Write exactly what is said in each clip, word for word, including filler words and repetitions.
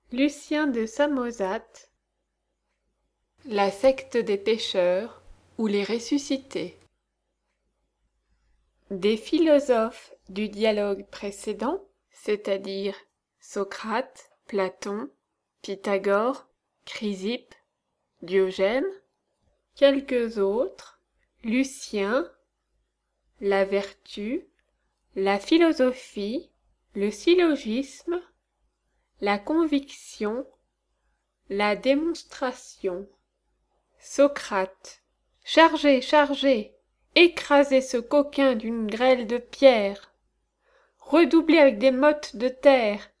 Lucien de Samosate, la secte des pêcheurs ou les ressuscités. Des philosophes du dialogue précédent, c'est-à-dire Socrate, Platon, Pythagore, Chrysippe, Diogène, quelques autres, Lucien, la vertu, la philosophie, le syllogisme, la conviction, la démonstration. Socrate. Chargez, chargez, écrasez ce coquin d'une grêle de pierres. Redoublez avec des mottes de terre.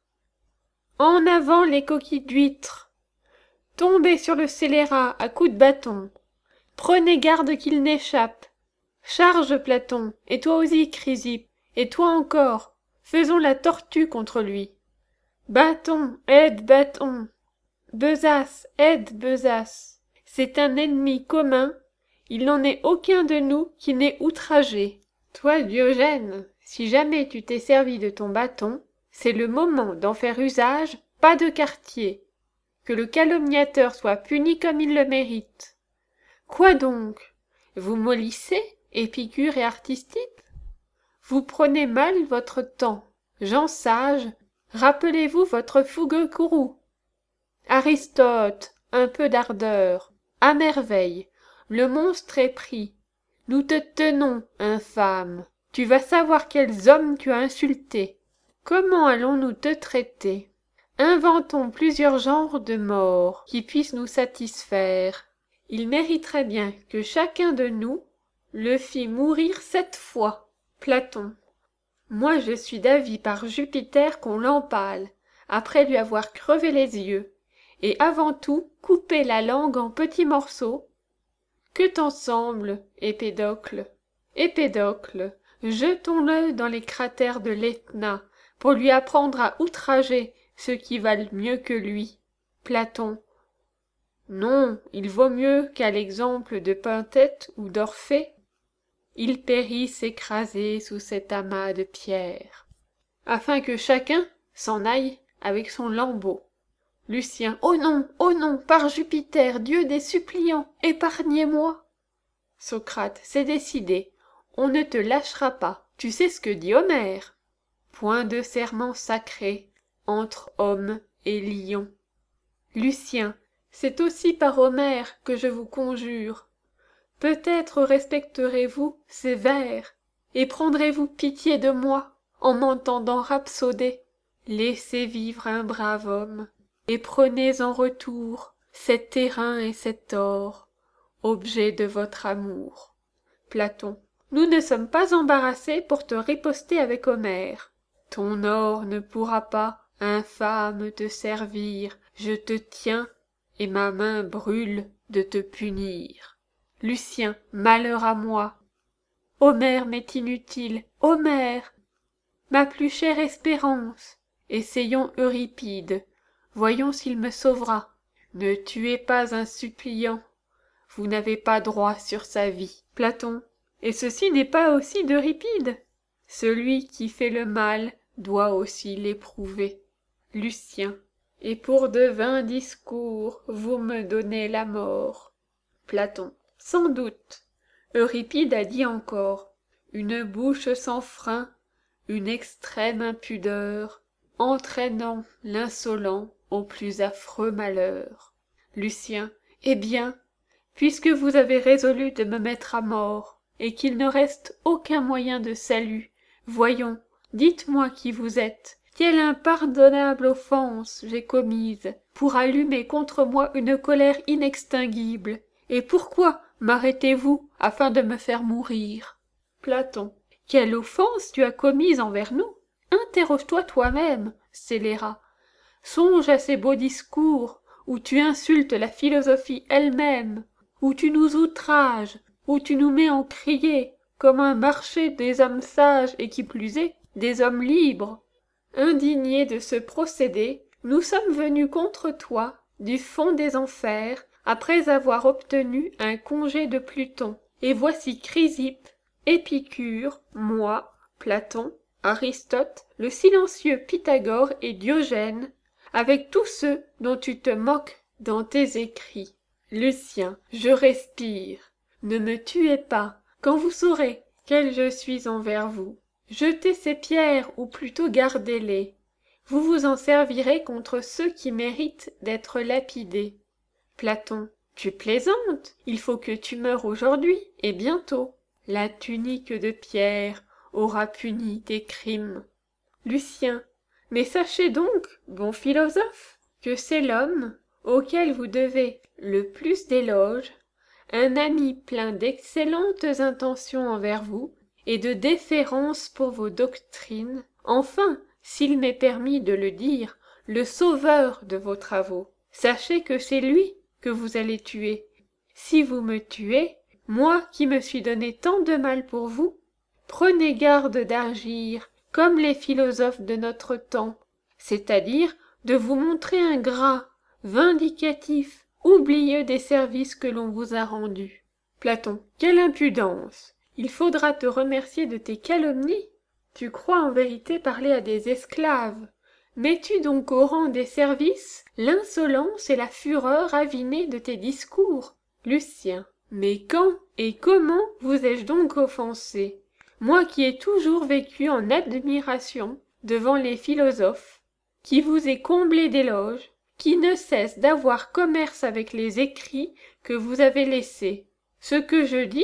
En avant les coquilles d'huîtres. Tombez sur le scélérat à coups de bâton. Prenez garde qu'il n'échappe. Charge, Platon, et toi aussi, Chrysippe, et toi encore. Faisons la tortue contre lui. Bâton, aide, bâton. Besace, aide, besace. C'est un ennemi commun, il n'en est aucun de nous qui n'ait outragé. Toi, Diogène, si jamais tu t'es servi de ton bâton, c'est le moment d'en faire usage, pas de quartier. Que le calomniateur soit puni comme il le mérite. Quoi donc? Vous mollissez, Épicure et Artistipe? Vous prenez mal votre temps. Gens sages, rappelez-vous votre fougueux courroux. Aristote, un peu d'ardeur. À merveille, le monstre est pris. Nous te tenons, infâme. Tu vas savoir quels hommes tu as insultés. Comment allons-nous te traiter? Inventons plusieurs genres de morts qui puissent nous satisfaire. Il mériterait bien que chacun de nous le fît mourir sept fois. Platon. Moi je suis d'avis par Jupiter qu'on l'empale, après lui avoir crevé les yeux, et avant tout couper la langue en petits morceaux. Que t'en semble, Épédocle? Épédocle, jetons-le dans les cratères de l'Etna, pour lui apprendre à outrager ceux qui valent mieux que lui. Platon. Non, il vaut mieux qu'à l'exemple de Pentète ou d'Orphée. Ils périssent écrasés sous cet amas de pierres, afin que chacun s'en aille avec son lambeau. Lucien. Oh non, oh non, par Jupiter, Dieu des suppliants, épargnez-moi. Socrate. C'est décidé, on ne te lâchera pas. Tu sais ce que dit Homère. Point de serment sacré entre homme et lion. Lucien. C'est aussi par Homère que je vous conjure. Peut-être respecterez-vous ces vers, et prendrez-vous pitié de moi en m'entendant rhapsauder. Laissez vivre un brave homme, et prenez en retour cet terrain et cet or, objet de votre amour. Platon. Nous ne sommes pas embarrassés pour te riposter avec Homère. Ton or ne pourra pas, infâme, te servir. Je te tiens, et ma main brûle de te punir. Lucien. Malheur à moi. Homère m'est inutile. Homère, ma plus chère espérance. Essayons Euripide. Voyons s'il me sauvera. Ne tuez pas un suppliant. Vous n'avez pas droit sur sa vie. Platon. Et ceci n'est pas aussi d'Euripide. Celui qui fait le mal doit aussi l'éprouver. Lucien. Et pour de vains discours, vous me donnez la mort. Platon. Sans doute. Euripide a dit encore, une bouche sans frein, une extrême impudeur, entraînant l'insolent au plus affreux malheur. Lucien. Eh bien, puisque vous avez résolu de me mettre à mort, et qu'il ne reste aucun moyen de salut, voyons, dites-moi qui vous êtes, quelle impardonnable offense j'ai commise, pour allumer contre moi une colère inextinguible, et pourquoi m'arrêtez-vous afin de me faire mourir? Platon. Quelle offense tu as commise envers nous? Interroge-toi toi-même, scélérat. Songe à ces beaux discours, où tu insultes la philosophie elle-même, où tu nous outrages, où tu nous mets en crier, comme un marché des hommes sages et qui plus est, des hommes libres. Indignés de ce procédé, nous sommes venus contre toi, du fond des enfers, après avoir obtenu un congé de Pluton. Et voici Chrysippe, Épicure, moi, Platon, Aristote, le silencieux Pythagore et Diogène, avec tous ceux dont tu te moques dans tes écrits. Lucien, je respire. Ne me tuez pas, quand vous saurez quel je suis envers vous. Jetez ces pierres, ou plutôt gardez-les. Vous vous en servirez contre ceux qui méritent d'être lapidés. Platon, tu plaisantes, il faut que tu meures aujourd'hui, et bientôt. La tunique de pierre aura puni tes crimes. Lucien, mais sachez donc, bon philosophe, que c'est l'homme auquel vous devez le plus d'éloges, un ami plein d'excellentes intentions envers vous et de déférence pour vos doctrines, enfin, s'il m'est permis de le dire, le sauveur de vos travaux. Sachez que c'est lui que vous allez tuer. Si vous me tuez, moi qui me suis donné tant de mal pour vous, prenez garde d'agir comme les philosophes de notre temps, c'est-à-dire de vous montrer ingrat, vindicatif, oublieux des services que l'on vous a rendus. Platon, quelle impudence! Il faudra te remercier de tes calomnies. Tu crois en vérité parler à des esclaves. Mets-tu donc au rang des services l'insolence et la fureur avinée de tes discours? Lucien, mais quand et comment vous ai-je donc offensé? Moi qui ai toujours vécu en admiration devant les philosophes, qui vous ai comblé d'éloges, qui ne cesse d'avoir commerce avec les écrits que vous avez laissés. Ce que je dis,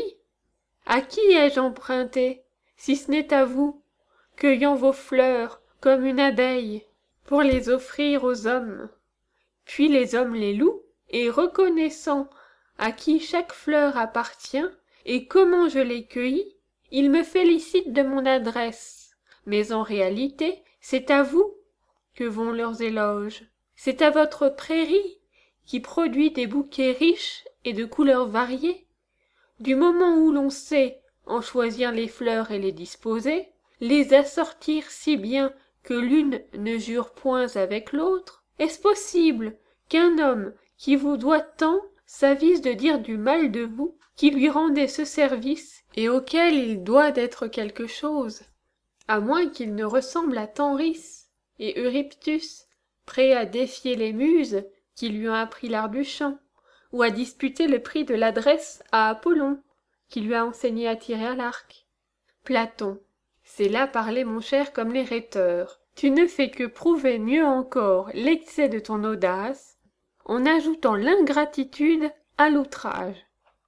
à qui ai-je emprunté, si ce n'est à vous, cueillant vos fleurs comme une abeille, pour les offrir aux hommes? Puis les hommes les louent, et reconnaissant à qui chaque fleur appartient, et comment je l'ai cueillie, ils me félicitent de mon adresse. Mais en réalité, c'est à vous que vont leurs éloges. C'est à votre prairie, qui produit des bouquets riches et de couleurs variées. Du moment où l'on sait en choisir les fleurs et les disposer, les assortir si bien que l'une ne jure point avec l'autre, est-ce possible qu'un homme qui vous doit tant s'avise de dire du mal de vous, qui lui rendez ce service et auquel il doit d'être quelque chose, à moins qu'il ne ressemble à Thenris et Euryptus, prêt à défier les muses qui lui ont appris l'art du chant, ou à disputer le prix de l'adresse à Apollon, qui lui a enseigné à tirer à l'arc. Platon, c'est là parler mon cher comme les rhéteurs. Tu ne fais que prouver mieux encore l'excès de ton audace, en ajoutant l'ingratitude à l'outrage.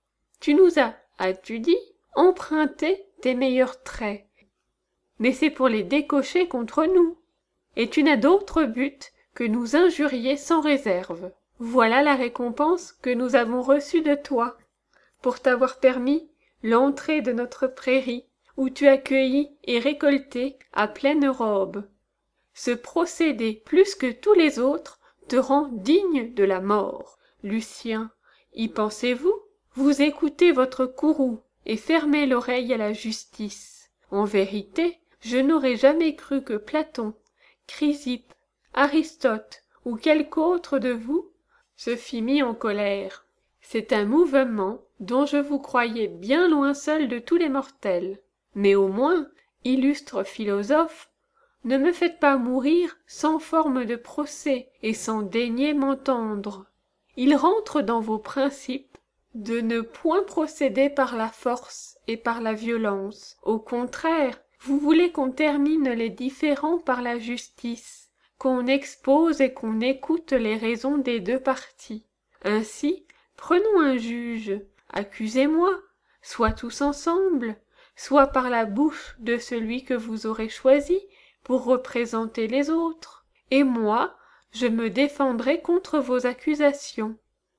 Tu nous as, as-tu dit, emprunté tes meilleurs traits, mais c'est pour les décocher contre nous, et tu n'as d'autre but que nous injurier sans réserve. Voilà la récompense que nous avons reçue de toi, pour t'avoir permis l'entrée de notre prairie, où tu as cueilli et récolté à pleine robe. Ce procédé, plus que tous les autres, te rend digne de la mort. Lucien, y pensez-vous? Vous écoutez votre courroux et fermez l'oreille à la justice. En vérité, je n'aurais jamais cru que Platon, Chrysippe, Aristote ou quelque autre de vous se fît mis en colère. C'est un mouvement dont je vous croyais bien loin seul de tous les mortels. Mais au moins, illustre philosophe, ne me faites pas mourir sans forme de procès et sans daigner m'entendre. Il rentre dans vos principes de ne point procéder par la force et par la violence. Au contraire, vous voulez qu'on termine les différends par la justice, qu'on expose et qu'on écoute les raisons des deux parties. Ainsi, prenons un juge, accusez-moi, soit tous ensemble, soit par la bouche de celui que vous aurez choisi pour représenter les autres, et moi, je me défendrai contre vos accusations.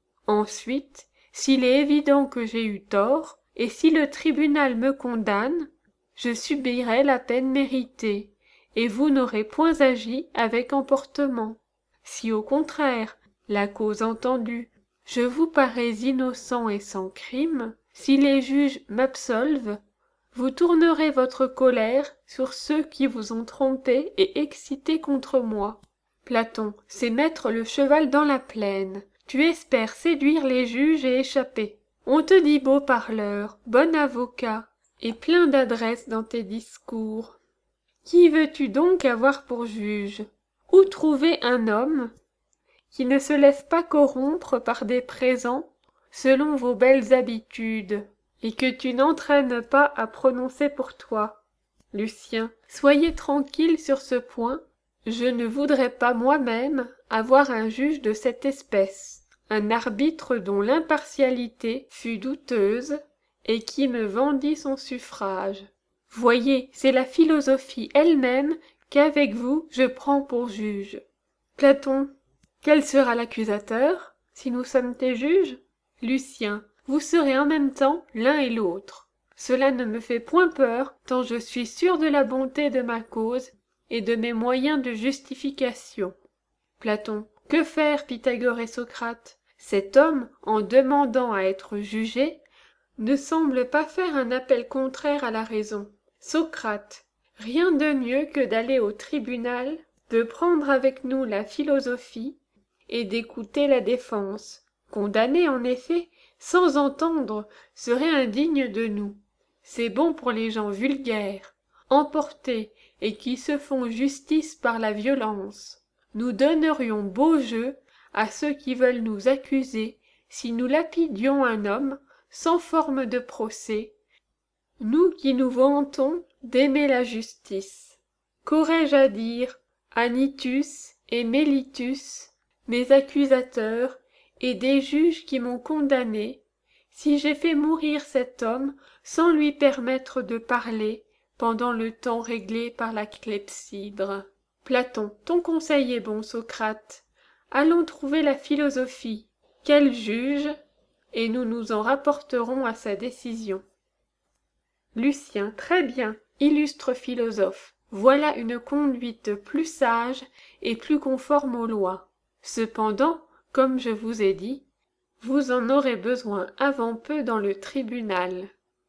Ensuite, s'il est évident que j'ai eu tort, et si le tribunal me condamne, je subirai la peine méritée, et vous n'aurez point agi avec emportement. Si au contraire, la cause entendue, je vous parais innocent et sans crime, si les juges m'absolvent, vous tournerez votre colère sur ceux qui vous ont trompé et excité contre moi. Platon, c'est mettre le cheval dans la plaine. Tu espères séduire les juges et échapper. On te dit beau parleur, bon avocat, et plein d'adresse dans tes discours. Qui veux-tu donc avoir pour juge? Où trouver un homme qui ne se laisse pas corrompre par des présents selon vos belles habitudes, et que tu n'entraînes pas à prononcer pour toi? Lucien, soyez tranquille sur ce point, je ne voudrais pas moi-même avoir un juge de cette espèce, un arbitre dont l'impartialité fût douteuse, et qui me vendît son suffrage. Voyez, c'est la philosophie elle-même qu'avec vous je prends pour juge. Platon, quel sera l'accusateur, si nous sommes tes juges? Lucien, vous serez en même temps l'un et l'autre. Cela ne me fait point peur, tant je suis sûr de la bonté de ma cause et de mes moyens de justification. Platon, que faire, Pythagore et Socrate? Cet homme, en demandant à être jugé, ne semble pas faire un appel contraire à la raison. Socrate, rien de mieux que d'aller au tribunal, de prendre avec nous la philosophie et d'écouter la défense. Condamner, en effet, sans entendre, serait indigne de nous. C'est bon pour les gens vulgaires, emportés et qui se font justice par la violence. Nous donnerions beau jeu à ceux qui veulent nous accuser si nous lapidions un homme sans forme de procès, nous qui nous vantons d'aimer la justice. Qu'aurais-je à dire à Nitus et Mélitus, mes accusateurs, et des juges qui m'ont condamné, si j'ai fait mourir cet homme sans lui permettre de parler pendant le temps réglé par la clepsydre? Platon, ton conseil est bon, Socrate. Allons trouver la philosophie. Qu'elle juge, et nous nous en rapporterons à sa décision. Lucien, très bien, illustre philosophe. Voilà une conduite plus sage et plus conforme aux lois. Cependant, comme je vous ai dit, vous en aurez besoin avant peu dans le tribunal.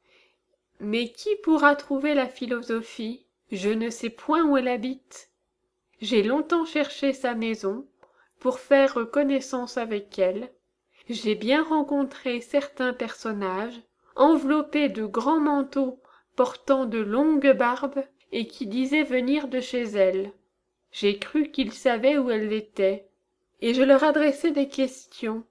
Mais qui pourra trouver la philosophie? Je ne sais point où elle habite. J'ai longtemps cherché sa maison, pour faire connaissance avec elle. J'ai bien rencontré certains personnages, enveloppés de grands manteaux, portant de longues barbes, et qui disaient venir de chez elle. J'ai cru qu'ils savaient où elle était, et je leur adressai des questions.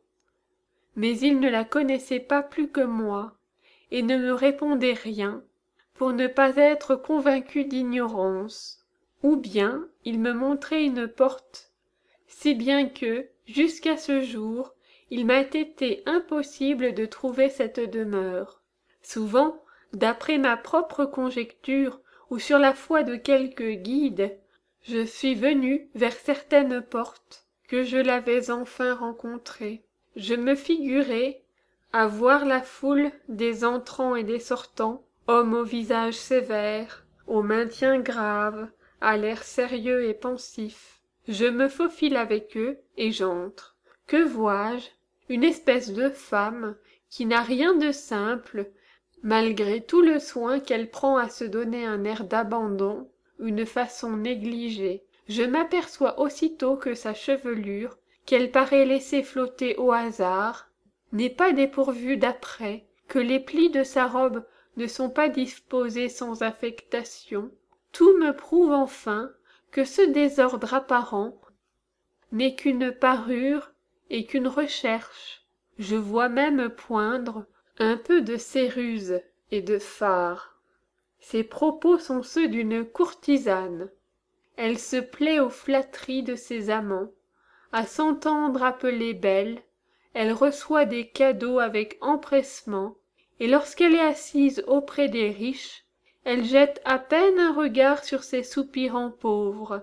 Mais ils ne la connaissaient pas plus que moi, et ne me répondaient rien, pour ne pas être convaincus d'ignorance. Ou bien ils me montraient une porte, si bien que, jusqu'à ce jour, il m'a été impossible de trouver cette demeure. Souvent, d'après ma propre conjecture, ou sur la foi de quelque guide, je suis venu vers certaines portes, que je l'avais enfin rencontrée. Je me figurais, à voir la foule des entrants et des sortants, hommes au visage sévère, au maintien grave, à l'air sérieux et pensif. Je me faufile avec eux, et j'entre. Que vois-je? Une espèce de femme, qui n'a rien de simple, malgré tout le soin qu'elle prend à se donner un air d'abandon, une façon négligée. Je m'aperçois aussitôt que sa chevelure, qu'elle paraît laisser flotter au hasard, n'est pas dépourvue d'apprêt, que les plis de sa robe ne sont pas disposés sans affectation. Tout me prouve enfin que ce désordre apparent n'est qu'une parure et qu'une recherche. Je vois même poindre un peu de céruse et de fard. Ses propos sont ceux d'une courtisane. Elle se plaît aux flatteries de ses amants, à s'entendre appeler belle, elle reçoit des cadeaux avec empressement, et lorsqu'elle est assise auprès des riches, elle jette à peine un regard sur ces soupirants pauvres.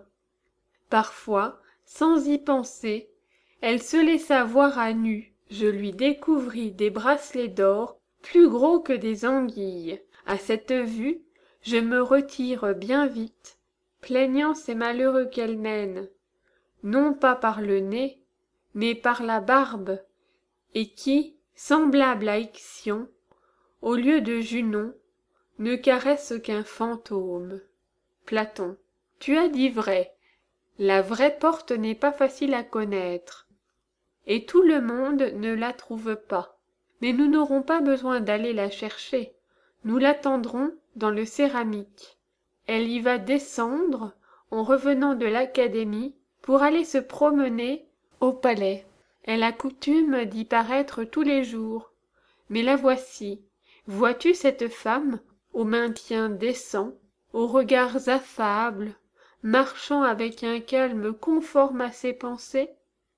Parfois, sans y penser, elle se laissa voir à nu. Je lui découvris des bracelets d'or plus gros que des anguilles. À cette vue, je me retire bien vite, plaignant ces malheureux qu'elle mène, non pas par le nez, mais par la barbe, et qui, semblable à Ixion, au lieu de Junon, ne caresse qu'un fantôme. Platon, tu as dit vrai, la vraie porte n'est pas facile à connaître, et tout le monde ne la trouve pas. Mais nous n'aurons pas besoin d'aller la chercher, nous l'attendrons dans le céramique. Elle y va descendre, en revenant de l'académie, pour aller se promener au palais. Elle a coutume d'y paraître tous les jours. Mais la voici. Vois-tu cette femme, au maintien décent, aux regards affables, marchant avec un calme conforme à ses pensées?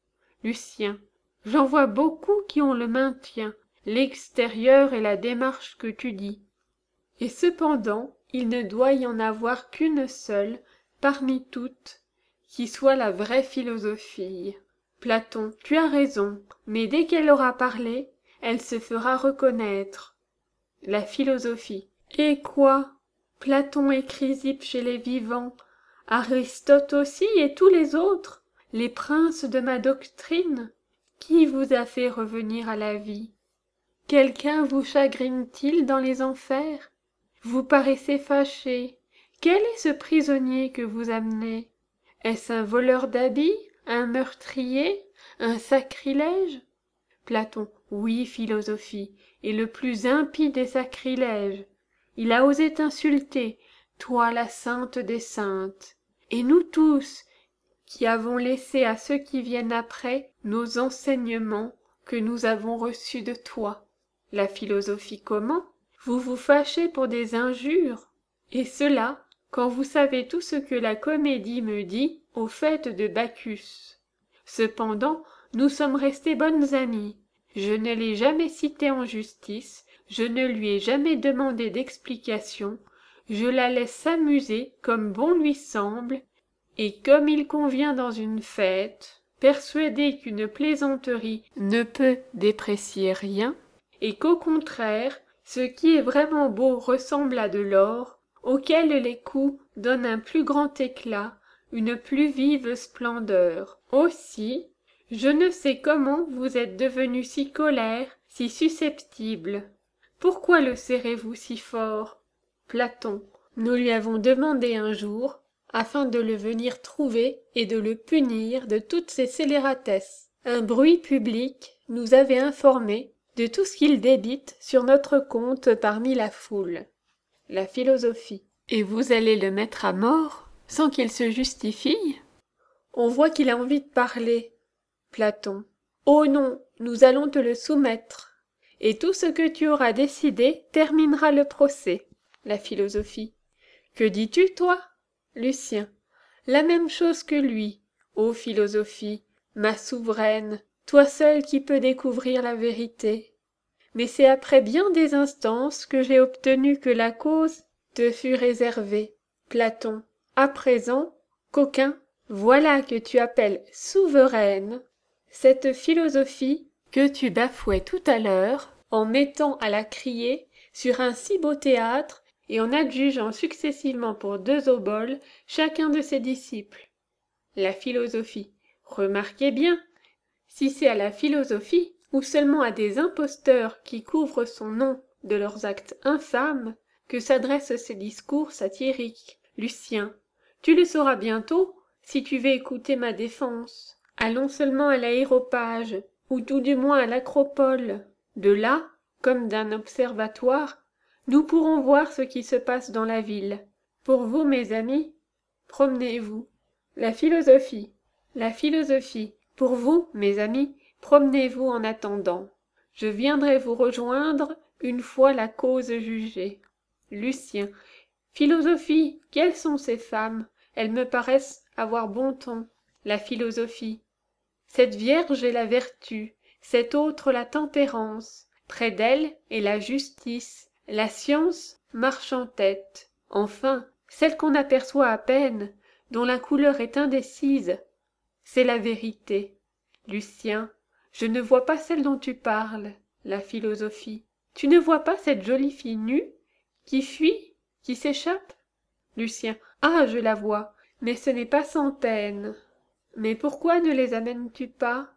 Lucien. J'en vois beaucoup qui ont le maintien, l'extérieur et la démarche que tu dis. Et cependant, il ne doit y en avoir qu'une seule, parmi toutes, qui soit la vraie philosophie. Platon, tu as raison, mais dès qu'elle aura parlé, elle se fera reconnaître. La philosophie. Et quoi? Platon et Chrysippe chez les vivants, Aristote aussi et tous les autres, les princes de ma doctrine, qui vous a fait revenir à la vie? Quelqu'un vous chagrine-t-il dans les enfers? Vous paraissez fâché. Quel est ce prisonnier que vous amenez? Est-ce un voleur d'habits, un meurtrier, un sacrilège? Platon. Oui, philosophie, et le plus impie des sacrilèges. Il a osé t'insulter, toi la sainte des saintes. Et nous tous, qui avons laissé à ceux qui viennent après nos enseignements que nous avons reçus de toi. La philosophie comment? Vous vous fâchez pour des injures, et cela quand vous savez tout ce que la comédie me dit aux fêtes de Bacchus. Cependant, nous sommes restés bonnes amies. Je ne l'ai jamais cité en justice, je ne lui ai jamais demandé d'explication, je la laisse s'amuser comme bon lui semble, et comme il convient dans une fête, persuadée qu'une plaisanterie ne peut déprécier rien, et qu'au contraire, ce qui est vraiment beau ressemble à de l'or, auquel les coups donnent un plus grand éclat, une plus vive splendeur. Aussi, je ne sais comment vous êtes devenu si colère, si susceptible. Pourquoi le serrez-vous si fort? Platon. Nous lui avons demandé un jour, afin de le venir trouver et de le punir de toutes ses scélératesses. Un bruit public nous avait informés de tout ce qu'il débite sur notre compte parmi la foule. La philosophie. Et vous allez le mettre à mort, sans qu'il se justifie? On voit qu'il a envie de parler. Platon. Oh non, nous allons te le soumettre. Et tout ce que tu auras décidé terminera le procès. La philosophie. Que dis-tu, toi? Lucien. La même chose que lui. Ô philosophie, ma souveraine, toi seule qui peux découvrir la vérité. Mais c'est après bien des instances que j'ai obtenu que la cause te fût réservée. Platon. À présent, coquin, voilà que tu appelles souveraine cette philosophie que tu bafouais tout à l'heure en mettant à la crier sur un si beau théâtre et en adjugeant successivement pour deux oboles chacun de ses disciples. La philosophie. Remarquez bien, si c'est à la philosophie ou seulement à des imposteurs qui couvrent son nom de leurs actes infâmes que s'adressent ces discours satiriques. Lucien. Tu le sauras bientôt si tu veux écouter ma défense. Allons seulement à l'aéropage, ou tout du moins à l'acropole. De là, comme d'un observatoire, nous pourrons voir ce qui se passe dans la ville. Pour vous, mes amis, promenez-vous. La philosophie. La philosophie. Pour vous, mes amis, promenez-vous en attendant. Je viendrai vous rejoindre une fois la cause jugée. Lucien. Philosophie, quelles sont ces femmes? Elles me paraissent avoir bon ton. La philosophie. Cette vierge est la vertu, cette autre la tempérance. Près d'elle est la justice, la science marche en tête. Enfin, celle qu'on aperçoit à peine, dont la couleur est indécise, c'est la vérité. Lucien, je ne vois pas celle dont tu parles. La philosophie. Tu ne vois pas cette jolie fille nue, qui fuit, qui s'échappe? Lucien. Ah, je la vois, mais ce n'est pas sans peine. Mais pourquoi ne les amènes-tu pas?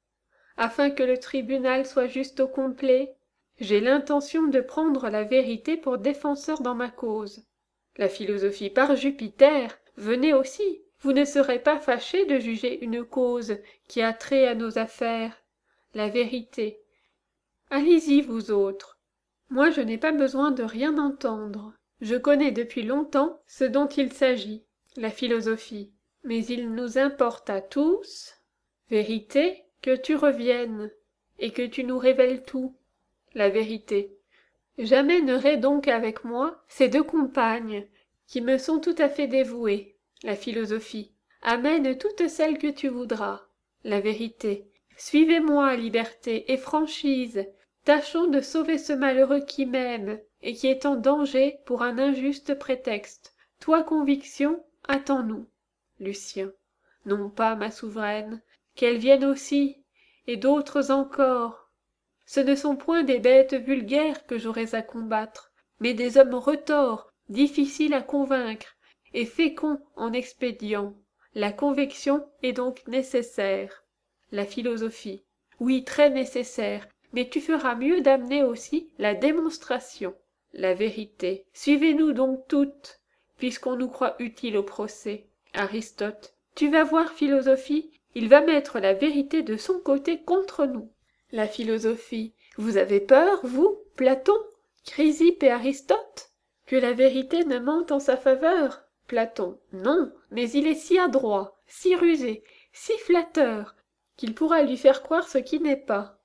Afin que le tribunal soit juste au complet. J'ai l'intention de prendre la vérité pour défenseur dans ma cause. La philosophie, par Jupiter, venez aussi. Vous ne serez pas fâchés de juger une cause qui a trait à nos affaires. La vérité. Allez-y, vous autres. Moi, je n'ai pas besoin de rien entendre. Je connais depuis longtemps ce dont il s'agit. La philosophie. Mais il nous importe à tous, vérité, que tu reviennes, et que tu nous révèles tout, la vérité. J'amènerai donc avec moi ces deux compagnes, qui me sont tout à fait dévouées, la philosophie. Amène toutes celles que tu voudras, la vérité. Suivez-moi, liberté et franchise. Tâchons de sauver ce malheureux qui m'aime, et qui est en danger pour un injuste prétexte. Toi, conviction, attends-nous. Lucien. Non pas, ma souveraine, qu'elles viennent aussi, et d'autres encore. Ce ne sont point des bêtes vulgaires que j'aurais à combattre, mais des hommes retors, difficiles à convaincre, et féconds en expédients. La conviction est donc nécessaire. La philosophie. Oui, très nécessaire, mais tu feras mieux d'amener aussi la démonstration. La vérité. Suivez-nous donc toutes, puisqu'on nous croit utiles au procès. Aristote. Tu vas voir, philosophie, il va mettre la vérité de son côté contre nous. La philosophie. Vous avez peur, vous, Platon, Chrysippe et Aristote, que la vérité ne mente en sa faveur? Platon. Non, mais il est si adroit, si rusé, si flatteur, qu'il pourra lui faire croire ce qui n'est pas.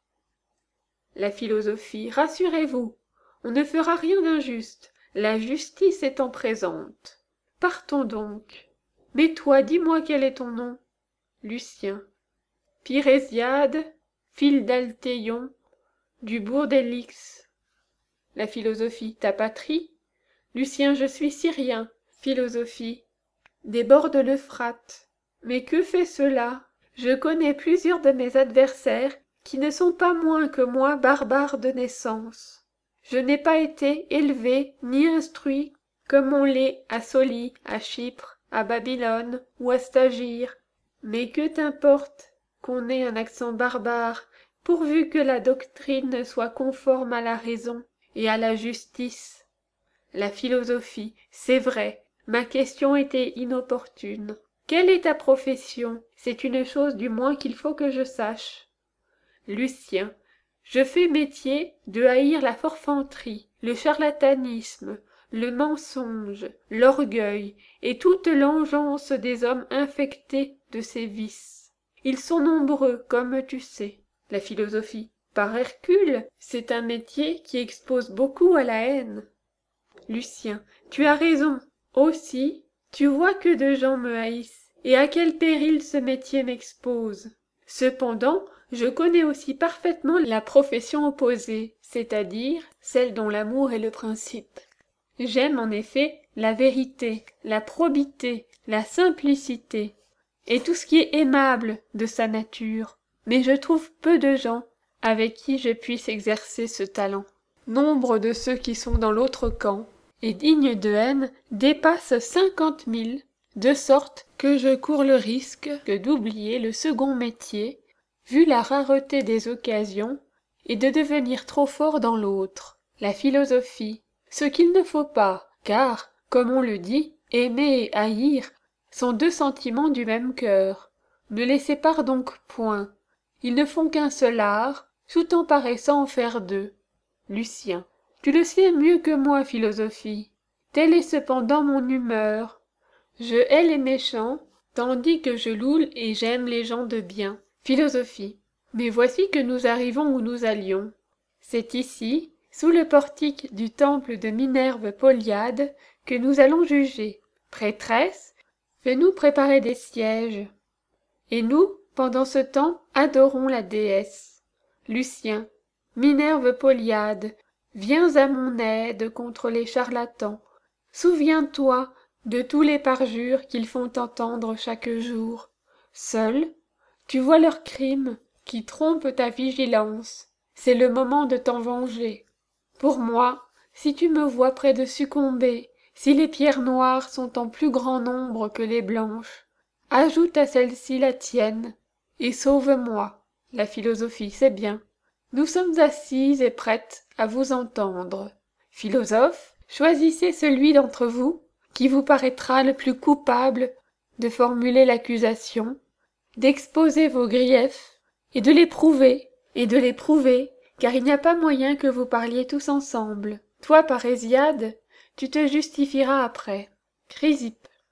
La philosophie. Rassurez-vous, on ne fera rien d'injuste, la justice étant présente. Partons donc. Mais toi, dis-moi quel est ton nom? Lucien. Pirésiade, fille d'Altéion, du bourg d'Élix. La philosophie. Ta patrie? Lucien. Je suis syrien. Philosophie. Des bords de l'Euphrate. Mais que fait cela? Je connais plusieurs de mes adversaires qui ne sont pas moins que moi barbares de naissance. Je n'ai pas été élevé ni instruit comme on l'est à Soli, à Chypre, à Babylone ou à Stagir. Mais que t'importe qu'on ait un accent barbare, pourvu que la doctrine soit conforme à la raison et à la justice? La philosophie. C'est vrai, ma question était inopportune. Quelle est ta profession? C'est une chose du moins qu'il faut que je sache. Lucien. Je fais métier de haïr la forfanterie, le charlatanisme, le mensonge, l'orgueil et toute l'engeance des hommes infectés de ces vices. Ils sont nombreux, comme tu sais. La philosophie. Par Hercule, c'est un métier qui expose beaucoup à la haine. Lucien. Tu as raison. Aussi, tu vois que de gens me haïssent, et à quel péril ce métier m'expose. Cependant, je connais aussi parfaitement la profession opposée, c'est-à-dire celle dont l'amour est le principe. J'aime en effet la vérité, la probité, la simplicité, et tout ce qui est aimable de sa nature, mais je trouve peu de gens avec qui je puisse exercer ce talent. Nombre de ceux qui sont dans l'autre camp, et dignes de haine, dépasse cinquante mille, de sorte que je cours le risque que d'oublier le second métier, vu la rareté des occasions, et de devenir trop fort dans l'autre, la philosophie, ce qu'il ne faut pas, car, comme on le dit, aimer et haïr sont deux sentiments du même cœur. Ne les sépare donc point. Ils ne font qu'un seul art, tout en paraissant en faire deux. Lucien. Tu le sais mieux que moi, philosophie. Telle est cependant mon humeur. Je hais les méchants, tandis que je loue et j'aime les gens de bien. Philosophie. Mais voici que nous arrivons où nous allions. C'est ici, sous le portique du temple de Minerve Poliade, que nous allons juger. Prêtresse, fais-nous préparer des sièges. Et nous, pendant ce temps, adorons la déesse. Lucien. Minerve Poliade, viens à mon aide contre les charlatans. Souviens-toi de tous les parjures qu'ils font entendre chaque jour. Seul, tu vois leurs crimes qui trompent ta vigilance. C'est le moment de t'en venger. Pour moi, si tu me vois près de succomber, si les pierres noires sont en plus grand nombre que les blanches, ajoute à celle-ci la tienne, et sauve-moi. La philosophie, c'est bien. Nous sommes assises et prêtes à vous entendre. Philosophe, choisissez celui d'entre vous qui vous paraîtra le plus coupable de formuler l'accusation, d'exposer vos griefs, et de les prouver, et de les prouver, car il n'y a pas moyen que vous parliez tous ensemble. Toi, Parésiade, tu te justifieras après. Chrysippe.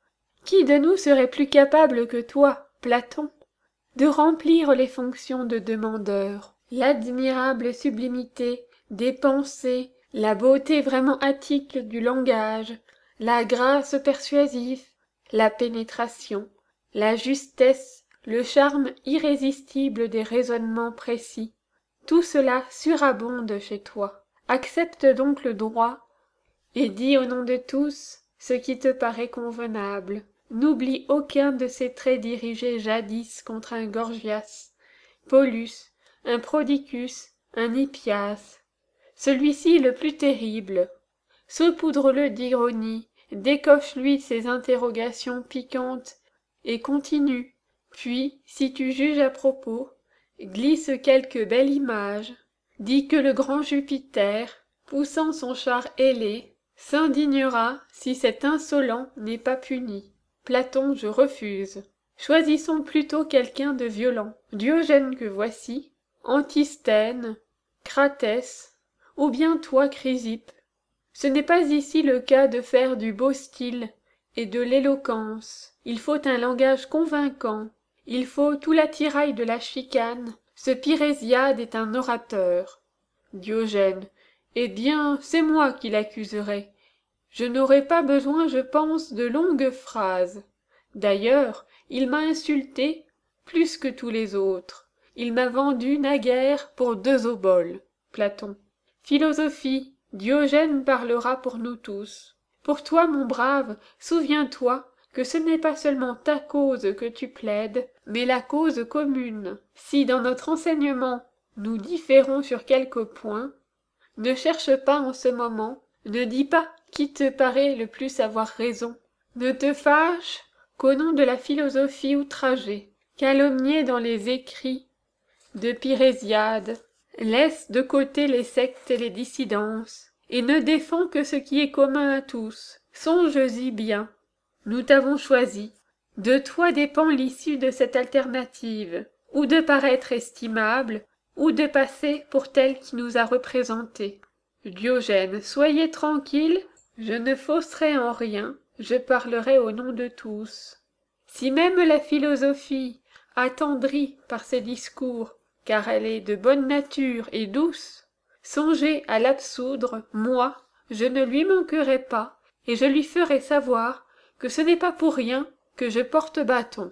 Qui de nous serait plus capable que toi, Platon, de remplir les fonctions de demandeur, l'admirable sublimité des pensées, la beauté vraiment attique du langage, la grâce persuasive, la pénétration, la justesse, le charme irrésistible des raisonnements précis. Tout cela surabonde chez toi. Accepte donc le droit, et dis au nom de tous ce qui te paraît convenable. N'oublie aucun de ces traits dirigés jadis contre un Gorgias, Paulus, un Prodicus, un Hippias. Celui-ci le plus terrible. Saupoudre-le d'ironie, décoche-lui ses interrogations piquantes, et continue. Puis, si tu juges à propos, glisse quelque belle image. Dis que le grand Jupiter, poussant son char ailé, s'indignera si cet insolent n'est pas puni. Platon, je refuse. Choisissons plutôt quelqu'un de violent. Diogène que voici, Antisthène, Cratès, ou bien toi, Chrysippe. Ce n'est pas ici le cas de faire du beau style et de l'éloquence. Il faut un langage convaincant. Il faut tout l'attirail de la chicane. Ce Pirésiade est un orateur. Diogène. Eh bien, c'est moi qui l'accuserai. Je n'aurai pas besoin, je pense, de longues phrases. D'ailleurs, il m'a insulté plus que tous les autres. Il m'a vendu naguère pour deux oboles. Platon. Philosophie, Diogène parlera pour nous tous. Pour toi, mon brave, souviens-toi que ce n'est pas seulement ta cause que tu plaides, mais la cause commune. Si dans notre enseignement nous différons sur quelques points, ne cherche pas en ce moment, ne dis pas qui te paraît le plus avoir raison. Ne te fâche qu'au nom de la philosophie outragée, calomniée dans les écrits de Pirésiade. Laisse de côté les sectes et les dissidences, et ne défends que ce qui est commun à tous. Songe-y bien. Nous t'avons choisi. De toi dépend l'issue de cette alternative, ou de paraître estimable, ou de passer pour tel qui nous a représentés. Diogène, soyez tranquille, je ne fausserai en rien, je parlerai au nom de tous. Si même la philosophie, attendrie par ses discours, car elle est de bonne nature et douce, songez à l'absoudre, moi, je ne lui manquerai pas, et je lui ferai savoir que ce n'est pas pour rien que je porte bâton.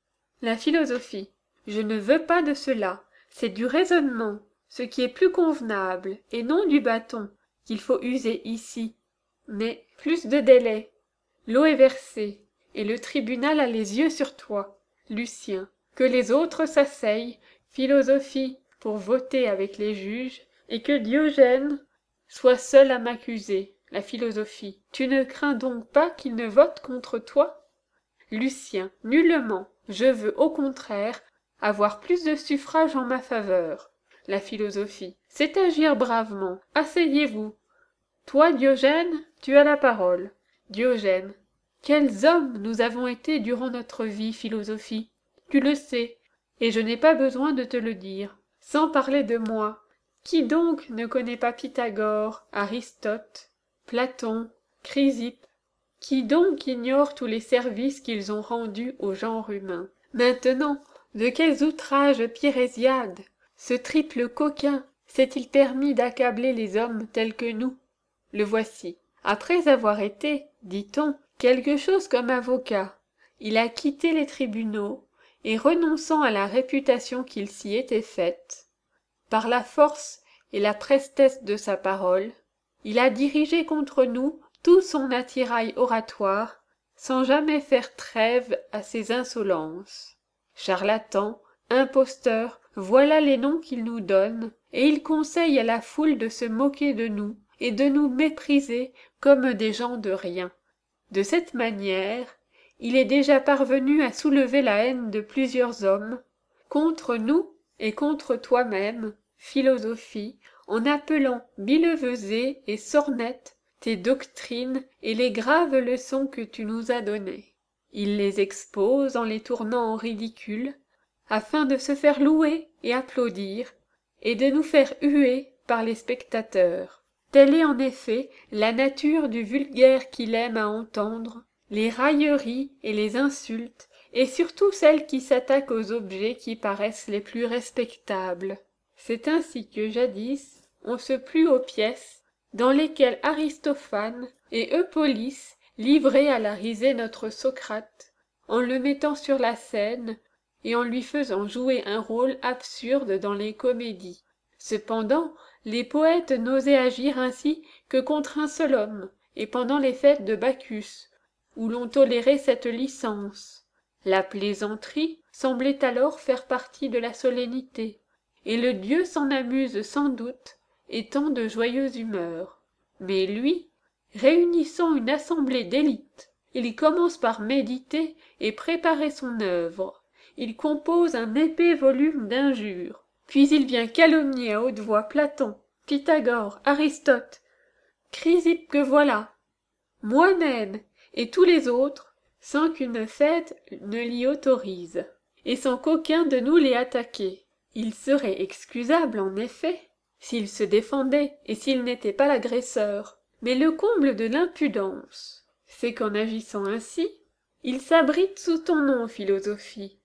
La philosophie, je ne veux pas de cela, c'est du raisonnement, ce qui est plus convenable, et non du bâton, qu'il faut user ici. Mais plus de délai. L'eau est versée, et le tribunal a les yeux sur toi, Lucien. Que les autres s'asseyent, philosophie, pour voter avec les juges, et que Diogène soit seul à m'accuser, la philosophie. Tu ne crains donc pas qu'il ne vote contre toi? Lucien, nullement. Je veux, au contraire, avoir plus de suffrages en ma faveur. La philosophie, c'est agir bravement. Asseyez-vous. Toi, Diogène, tu as la parole. Diogène, quels hommes nous avons été durant notre vie, philosophie. Tu le sais, et je n'ai pas besoin de te le dire. Sans parler de moi, qui donc ne connaît pas Pythagore, Aristote, Platon, Chrysippe? Qui donc ignore tous les services qu'ils ont rendus au genre humain? Maintenant, de quels outrages Pirésiade, ce triple coquin, s'est-il permis d'accabler les hommes tels que nous? Le voici. Après avoir été, dit-on, quelque chose comme avocat, il a quitté les tribunaux, et renonçant à la réputation qu'il s'y était faite, par la force et la prestesse de sa parole, il a dirigé contre nous tout son attirail oratoire, sans jamais faire trêve à ses insolences. Charlatan, imposteur, voilà les noms qu'il nous donne, et il conseille à la foule de se moquer de nous, et de nous mépriser comme des gens de rien. De cette manière, il est déjà parvenu à soulever la haine de plusieurs hommes, contre nous et contre toi-même, philosophie, en appelant billevesées et sornettes tes doctrines et les graves leçons que tu nous as données. Il les expose en les tournant en ridicule, afin de se faire louer et applaudir, et de nous faire huer par les spectateurs. Telle est en effet la nature du vulgaire qu'il aime à entendre, les railleries et les insultes, et surtout celles qui s'attaquent aux objets qui paraissent les plus respectables. C'est ainsi que jadis on se plut aux pièces dans lesquelles Aristophane et Eupolis livraient à la risée notre Socrate, en le mettant sur la scène et en lui faisant jouer un rôle absurde dans les comédies. Cependant, les poètes n'osaient agir ainsi que contre un seul homme, et pendant les fêtes de Bacchus, où l'on tolérait cette licence. La plaisanterie semblait alors faire partie de la solennité, et le dieu s'en amuse sans doute, étant de joyeuse humeur. Mais lui, réunissant une assemblée d'élite, il commence par méditer et préparer son œuvre. Il compose un épais volume d'injures, puis il vient calomnier à haute voix Platon, Pythagore, Aristote, Chrysippe que voilà, moi-même et tous les autres, sans qu'une fête ne l'y autorise, et sans qu'aucun de nous l'ait attaqué. Il serait excusable, en effet, s'il se défendait et s'il n'était pas l'agresseur. Mais le comble de l'impudence, c'est qu'en agissant ainsi, il s'abrite sous ton nom, philosophie.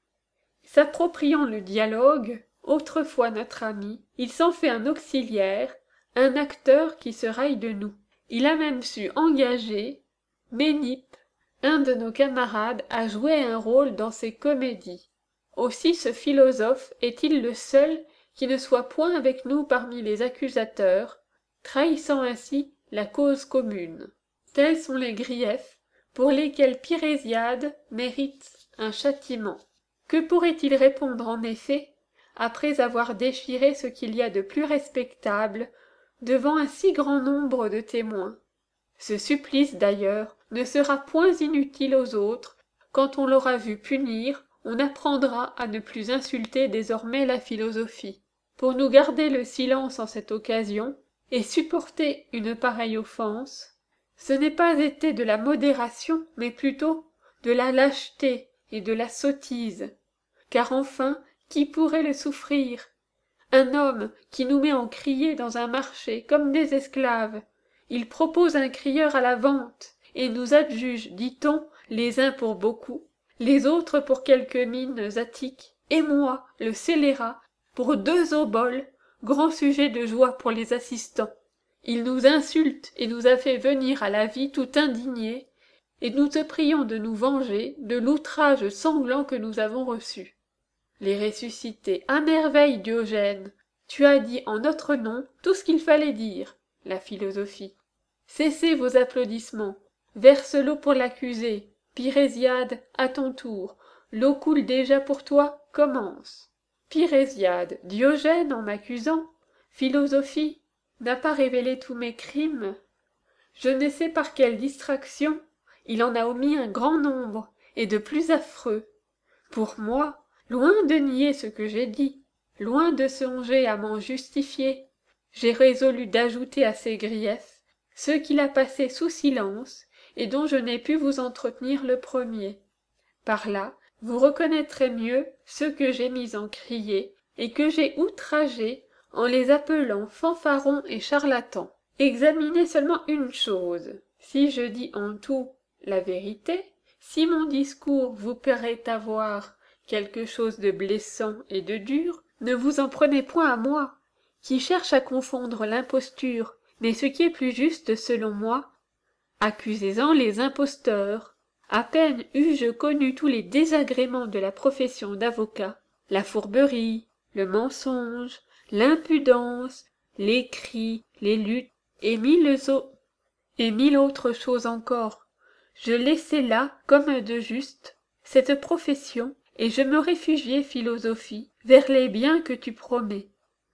S'appropriant le dialogue, autrefois notre ami, il s'en fait un auxiliaire, un acteur qui se raille de nous. Il a même su engager Ménippe, un de nos camarades, à jouer un rôle dans ses comédies. Aussi ce philosophe est-il le seul qui ne soit point avec nous parmi les accusateurs, trahissant ainsi la cause commune. Tels sont les griefs pour lesquels Pirésiade mérite un châtiment. Que pourrait-il répondre en effet, après avoir déchiré ce qu'il y a de plus respectable devant un si grand nombre de témoins? Ce supplice, d'ailleurs, ne sera point inutile aux autres. Quand on l'aura vu punir, on apprendra à ne plus insulter désormais la philosophie. Pour nous garder le silence en cette occasion, et supporter une pareille offense, ce n'est pas été de la modération, mais plutôt de la lâcheté et de la sottise. Car enfin, qui pourrait le souffrir? Un homme qui nous met en crier dans un marché comme des esclaves. Il propose un crieur à la vente, et nous adjuge, dit-on, les uns pour beaucoup, les autres pour quelques mines attiques, et moi, le scélérat, pour deux oboles, grand sujet de joie pour les assistants. Il nous insulte et nous a fait venir à la vie tout indignés, et nous te prions de nous venger de l'outrage sanglant que nous avons reçu. Les ressuscités, à merveille, Diogène, tu as dit en notre nom tout ce qu'il fallait dire, la philosophie. Cessez vos applaudissements, verse l'eau pour l'accusé, Pirésiade, à ton tour, l'eau coule déjà pour toi, commence. Pirésiade, Diogène, en m'accusant, philosophie, n'a pas révélé tous mes crimes. Je ne sais par quelle distraction, il en a omis un grand nombre, et de plus affreux. Pour moi, loin de nier ce que j'ai dit, loin de songer à m'en justifier, j'ai résolu d'ajouter à ces griefs ceux qu'il a passés sous silence et dont je n'ai pu vous entretenir le premier. Par là, vous reconnaîtrez mieux ceux que j'ai mis en crier et que j'ai outragés en les appelant fanfarons et charlatans. Examinez seulement une chose. Si je dis en tout la vérité, si mon discours vous paraît avoir quelque chose de blessant et de dur, ne vous en prenez point à moi, qui cherche à confondre l'imposture, mais ce qui est plus juste selon moi, accusez-en les imposteurs. À peine eus-je connu tous les désagréments de la profession d'avocat, la fourberie, le mensonge, l'impudence, les cris, les luttes, et mille, au- et mille autres choses encore. Je laissai là, comme de juste, cette profession, et je me réfugiai, philosophie, vers les biens que tu promets.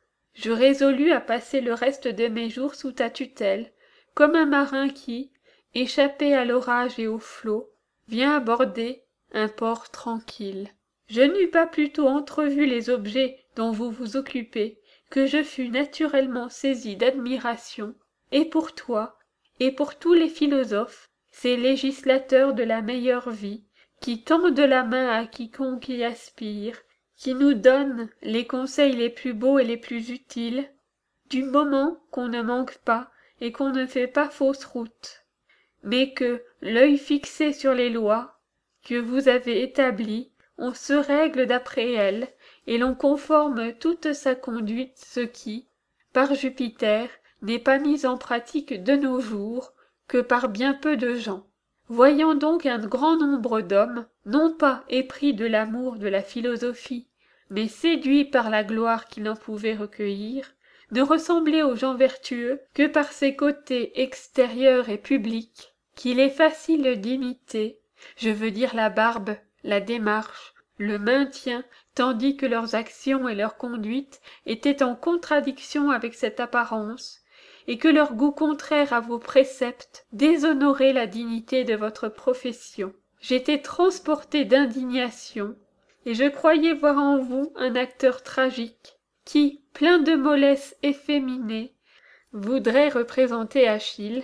Je résolus à passer le reste de mes jours sous ta tutelle, comme un marin qui, échappé à l'orage et aux flots, vient aborder un port tranquille. Je n'eus pas plutôt entrevu les objets dont vous vous occupez, que je fus naturellement saisi d'admiration, et pour toi, et pour tous les philosophes, ces législateurs de la meilleure vie, qui tendent la main à quiconque y aspire, qui nous donnent les conseils les plus beaux et les plus utiles, du moment qu'on ne manque pas et qu'on ne fait pas fausse route. mais que, l'œil fixé sur les lois que vous avez établies, on se règle d'après elles, et l'on conforme toute sa conduite, ce qui, par Jupiter, n'est pas mis en pratique de nos jours que par bien peu de gens. Voyant donc un grand nombre d'hommes, non pas épris de l'amour de la philosophie, mais séduits par la gloire qu'ils en pouvaient recueillir, ne ressembler aux gens vertueux que par ces côtés extérieurs et publics, qu'il est facile d'imiter, je veux dire la barbe, la démarche, le maintien, tandis que leurs actions et leur conduite étaient en contradiction avec cette apparence, et que leur goût contraire à vos préceptes déshonorait la dignité de votre profession. J'étais transporté d'indignation, et je croyais voir en vous un acteur tragique, qui, plein de mollesse efféminée, voudrait représenter Achille,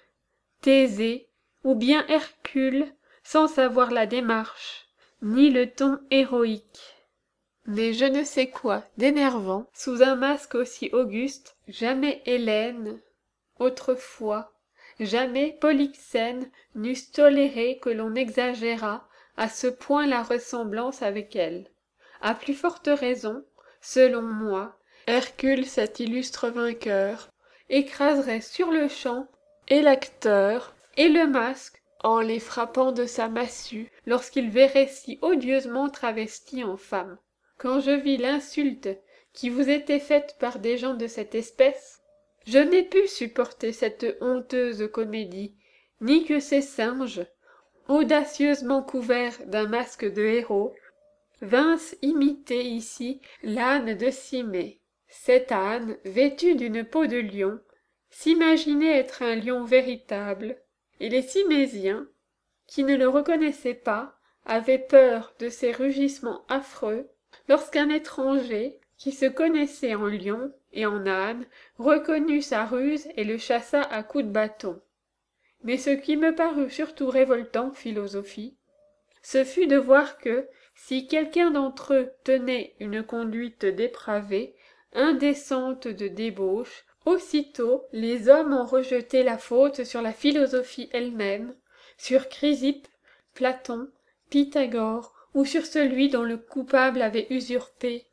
Thésée, ou bien Hercule, sans savoir la démarche, ni le ton héroïque. Mais je ne sais quoi d'énervant, sous un masque aussi auguste, jamais Hélène, autrefois, jamais Polyxène n'eussent toléré que l'on exagérât à ce point la ressemblance avec elle. À plus forte raison, selon moi, Hercule, cet illustre vainqueur, écraserait sur-le-champ et l'acteur et le masque en les frappant de sa massue lorsqu'il verrait si odieusement travesti en femme. Quand je vis l'insulte qui vous était faite par des gens de cette espèce, je n'ai pu supporter cette honteuse comédie, ni que ces singes, audacieusement couverts d'un masque de héros, vinssent imiter ici l'âne de Cimée. Cet âne, vêtu d'une peau de lion, s'imaginait être un lion véritable, et les Cimésiens, qui ne le reconnaissaient pas, avaient peur de ces rugissements affreux, lorsqu'un étranger, qui se connaissait en lion et en âne, reconnut sa ruse et le chassa à coups de bâton. Mais ce qui me parut surtout révoltant, philosophie, ce fut de voir que, si quelqu'un d'entre eux tenait une conduite dépravée, indécente de débauche, aussitôt les hommes en rejetaient la faute sur la philosophie elle-même, sur Chrysippe, Platon, Pythagore, ou sur celui dont le coupable avait usurpé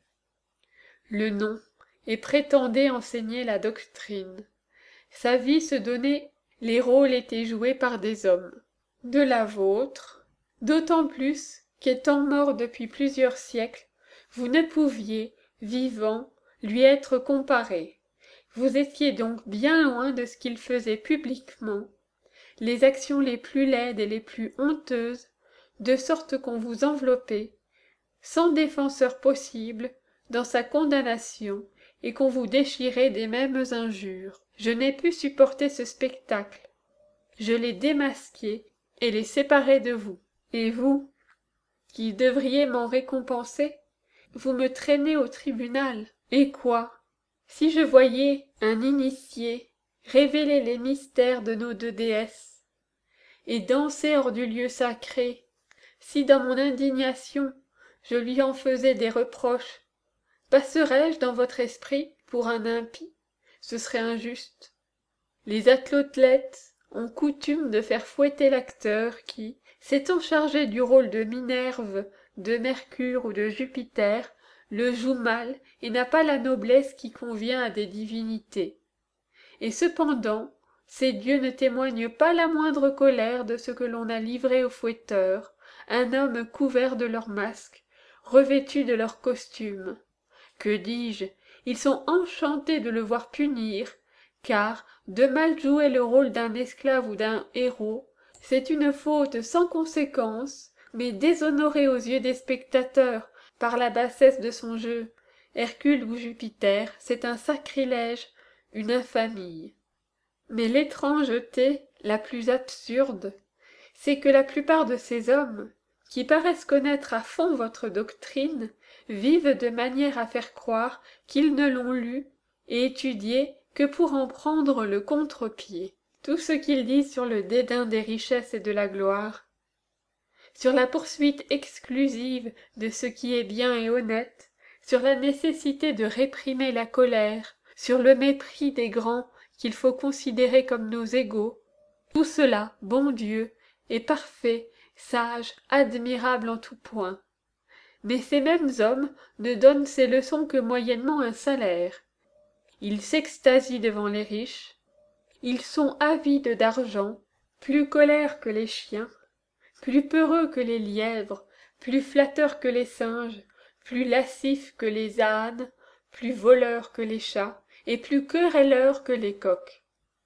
le nom et prétendait enseigner la doctrine. Sa vie se donnait, les rôles étaient joués par des hommes. De la vôtre, d'autant plus qu'étant mort depuis plusieurs siècles, vous ne pouviez, vivant, lui être comparé. Vous étiez donc bien loin de ce qu'il faisait publiquement, les actions les plus laides et les plus honteuses, de sorte qu'on vous enveloppait, sans défenseur possible, dans sa condamnation, et qu'on vous déchirait des mêmes injures. Je n'ai pu supporter ce spectacle. Je l'ai démasqué et l'ai séparé de vous. Et vous, qui devriez m'en récompenser, vous me traînez au tribunal. Et quoi? Si je voyais un initié révéler les mystères de nos deux déesses, et danser hors du lieu sacré, si dans mon indignation je lui en faisais des reproches, passerais-je dans votre esprit pour un impie? Ce serait injuste. Les athlètes ont coutume de faire fouetter l'acteur qui, s'étant chargé du rôle de Minerve, de Mercure ou de Jupiter, le joue mal et n'a pas la noblesse qui convient à des divinités. Et cependant, ces dieux ne témoignent pas la moindre colère de ce que l'on a livré au fouetteur, un homme couvert de leur masque, revêtu de leur costume. Que dis-je? Ils sont enchantés de le voir punir, car de mal jouer le rôle d'un esclave ou d'un héros, c'est une faute sans conséquence, mais déshonorée aux yeux des spectateurs par la bassesse de son jeu. Hercule ou Jupiter, c'est un sacrilège, une infamie. Mais l'étrangeté la plus absurde, c'est que la plupart de ces hommes, qui paraissent connaître à fond votre doctrine, vivent de manière à faire croire qu'ils ne l'ont lue et étudiée que pour en prendre le contre-pied. Tout ce qu'ils disent sur le dédain des richesses et de la gloire, sur la poursuite exclusive de ce qui est bien et honnête, sur la nécessité de réprimer la colère, sur le mépris des grands qu'il faut considérer comme nos égaux, Tout cela, bon Dieu, est parfait, sage, admirable en tout point. Mais ces mêmes hommes ne donnent ces leçons que moyennement un salaire. Ils s'extasient devant les riches, ils sont avides d'argent, plus colères que les chiens, plus peureux que les lièvres, plus flatteurs que les singes, plus lascifs que les ânes, plus voleurs que les chats, et plus querelleurs que les coqs.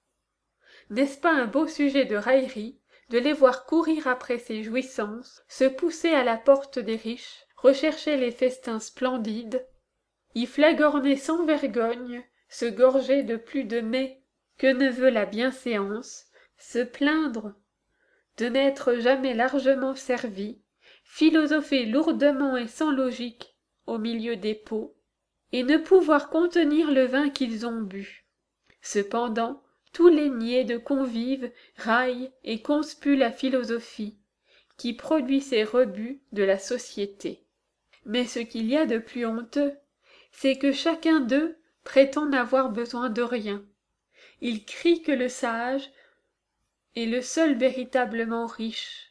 N'est-ce pas un beau sujet de raillerie de les voir courir après ces jouissances, se pousser à la porte des riches, rechercher les festins splendides, y flagorner sans vergogne, se gorger de plus de mets que ne veut la bienséance, se plaindre de n'être jamais largement servis, philosopher lourdement et sans logique au milieu des pots, et ne pouvoir contenir le vin qu'ils ont bu. Cependant, tous les niais de convives raillent et conspuent la philosophie, qui produit ces rebuts de la société. Mais ce qu'il y a de plus honteux, c'est que chacun d'eux prétend n'avoir besoin de rien. Ils crient que le sage est le seul véritablement riche.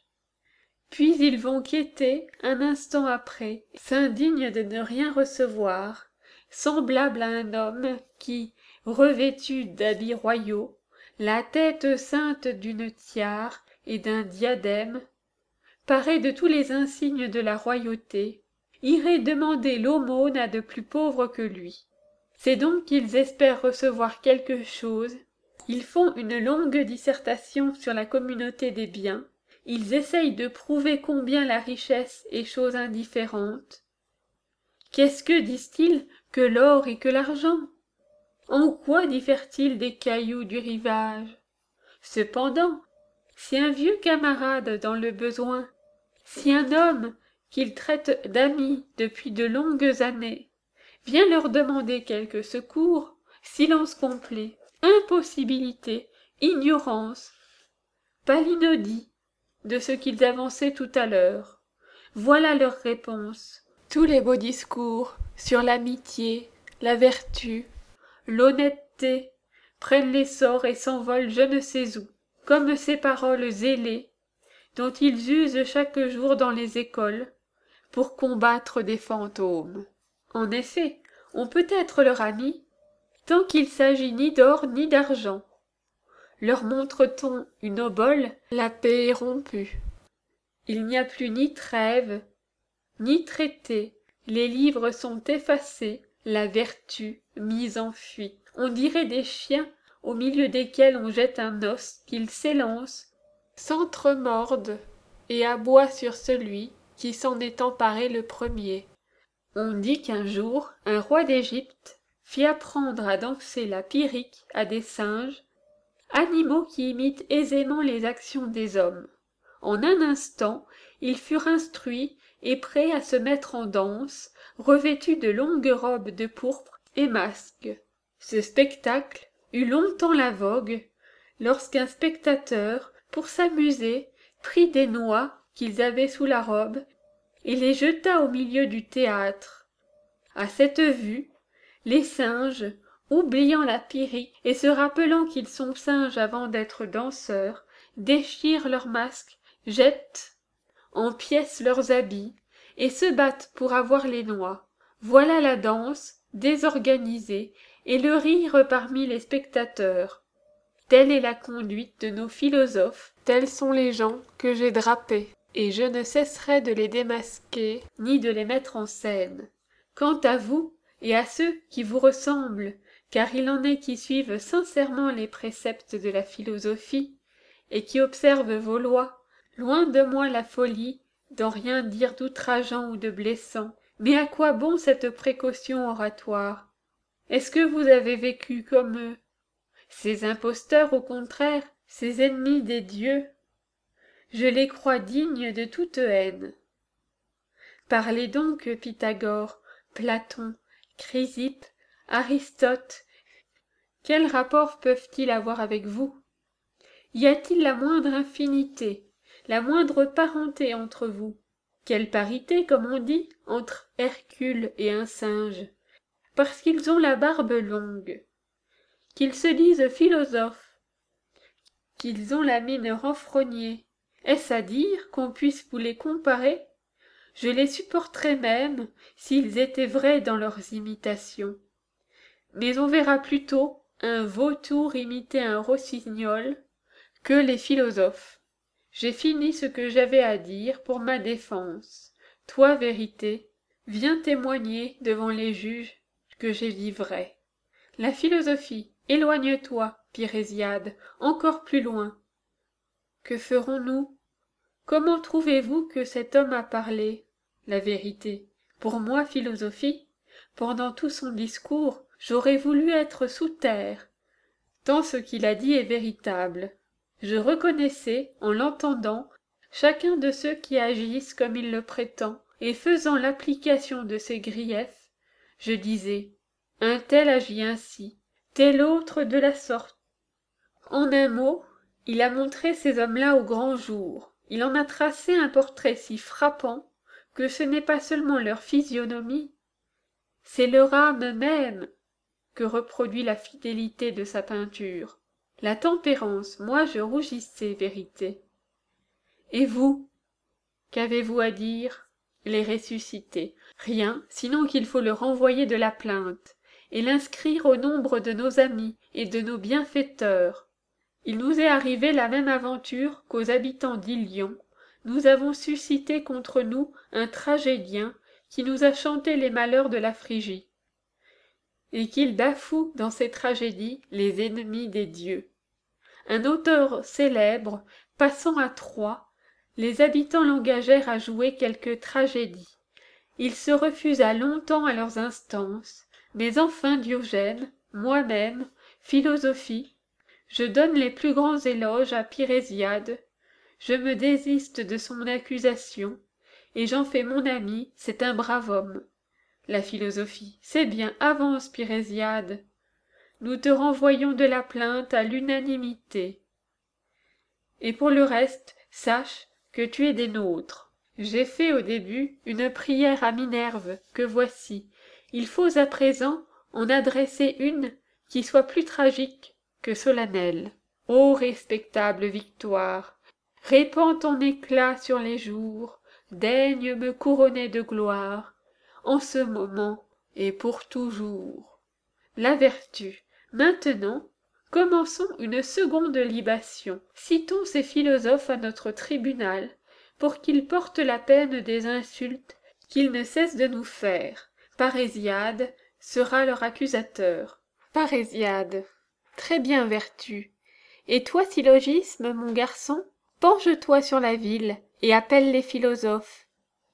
Puis ils vont quêter, un instant après, s'indignent de ne rien recevoir, semblables à un homme qui, revêtu d'habits royaux, la tête ceinte d'une tiare et d'un diadème, paré de tous les insignes de la royauté, irait demander l'aumône à de plus pauvres que lui. C'est donc qu'ils espèrent recevoir quelque chose, ils font une longue dissertation sur la communauté des biens, ils essayent de prouver combien la richesse est chose indifférente. Qu'est-ce que, disent-ils, que l'or et que l'argent? En quoi diffèrent-ils des cailloux du rivage? Cependant, si un vieux camarade dans le besoin, si un homme qu'ils traitent d'ami depuis de longues années, vient leur demander quelque secours, silence complet, impossibilité, ignorance, palinodie de ce qu'ils avançaient tout à l'heure. Voilà leur réponse. Tous les beaux discours sur l'amitié, la vertu, l'honnêteté prennent l'essor et s'envolent je ne sais où, comme ces paroles zélées dont ils usent chaque jour dans les écoles pour combattre des fantômes. En effet, on peut être leur ami tant qu'il s'agit ni d'or ni d'argent. Leur montre-t-on une obole, la paix est rompue. Il n'y a plus ni trêve, ni traité, les livres sont effacés, la vertu mise en fuite. On dirait des chiens au milieu desquels on jette un os, qu'ils s'élancent, s'entremordent et aboient sur celui qui s'en est emparé le premier. On dit qu'un jour, un roi d'Égypte fit apprendre à danser la pyrrhique à des singes, animaux qui imitent aisément les actions des hommes. En un instant, ils furent instruits et prêts à se mettre en danse, revêtus de longues robes de pourpre et masques. Ce spectacle eut longtemps la vogue, lorsqu'un spectateur, pour s'amuser, prit des noix qu'ils avaient sous la robe et les jeta au milieu du théâtre. À cette vue, les singes, oubliant la pyrrhique et se rappelant qu'ils sont singes avant d'être danseurs, déchirent leurs masques, jettent en pièces leurs habits et se battent pour avoir les noix. Voilà la danse, désorganisée, et le rire parmi les spectateurs. Telle est la conduite de nos philosophes, tels sont les gens que j'ai drapés, et je ne cesserai de les démasquer ni de les mettre en scène. Quant à vous, et à ceux qui vous ressemblent, car il en est qui suivent sincèrement les préceptes de la philosophie, et qui observent vos lois, loin de moi la folie, d'en rien dire d'outrageant ou de blessant. Mais à quoi bon cette précaution oratoire? Est-ce que vous avez vécu comme eux? Ces imposteurs, au contraire, ces ennemis des dieux, je les crois dignes de toute haine. Parlez donc, Pythagore, Platon, Chrysippe, Aristote, quel rapport peuvent-ils avoir avec vous? Y a-t-il la moindre infinité, la moindre parenté entre vous? Quelle parité, comme on dit, entre Hercule et un singe, parce qu'ils ont la barbe longue, qu'ils se disent philosophes, qu'ils ont la mine renfrognée. Est-ce à dire qu'on puisse vous les comparer? Je les supporterais même s'ils étaient vrais dans leurs imitations. Mais on verra plutôt un vautour imiter un rossignol que les philosophes. J'ai fini ce que j'avais à dire pour ma défense. Toi, vérité, viens témoigner devant les juges que j'ai dit vrai. La philosophie, éloigne-toi, Pirésiade, encore plus loin. Que ferons-nous? Comment trouvez-vous que cet homme a parlé? La vérité. Pour moi, philosophie, pendant tout son discours, j'aurais voulu être sous terre, tant ce qu'il a dit est véritable. Je reconnaissais, en l'entendant, chacun de ceux qui agissent comme il le prétend, et faisant l'application de ses griefs, je disais, un tel agit ainsi, tel autre de la sorte. En un mot, il a montré ces hommes-là au grand jour. Il en a tracé un portrait si frappant que ce n'est pas seulement leur physionomie, c'est leur âme même que reproduit la fidélité de sa peinture. La tempérance, moi je rougissais, vérité. Et vous, qu'avez-vous à dire? Les ressusciter. Rien, sinon qu'il faut le renvoyer de la plainte, et l'inscrire au nombre de nos amis et de nos bienfaiteurs. Il nous est arrivé la même aventure qu'aux habitants d'Ilion. Nous avons suscité contre nous un tragédien qui nous a chanté les malheurs de la Phrygie, et qu'il bafoue dans ses tragédies les ennemis des dieux. Un auteur célèbre, passant à Troie, les habitants l'engagèrent à jouer quelque tragédie. Il se refusa longtemps à leurs instances, mais enfin Diogène, moi-même, philosophie, je donne les plus grands éloges à Pirésiade, je me désiste de son accusation, et j'en fais mon ami, c'est un brave homme. La philosophie, c'est bien, avance Pirésiade. Nous te renvoyons de la plainte à l'unanimité. Et pour le reste, sache que tu es des nôtres. J'ai fait au début une prière à Minerve, que voici. Il faut à présent en adresser une qui soit plus tragique que solennelle. Ô respectable victoire, répands ton éclat sur les jours, daigne me couronner de gloire, en ce moment et pour toujours. La vertu. Maintenant, commençons une seconde libation. Citons ces philosophes à notre tribunal, pour qu'ils portent la peine des insultes qu'ils ne cessent de nous faire. Parésiade sera leur accusateur. Parésiade. Très bien, vertu. Et toi, syllogisme, mon garçon, penche-toi sur la ville et appelle les philosophes.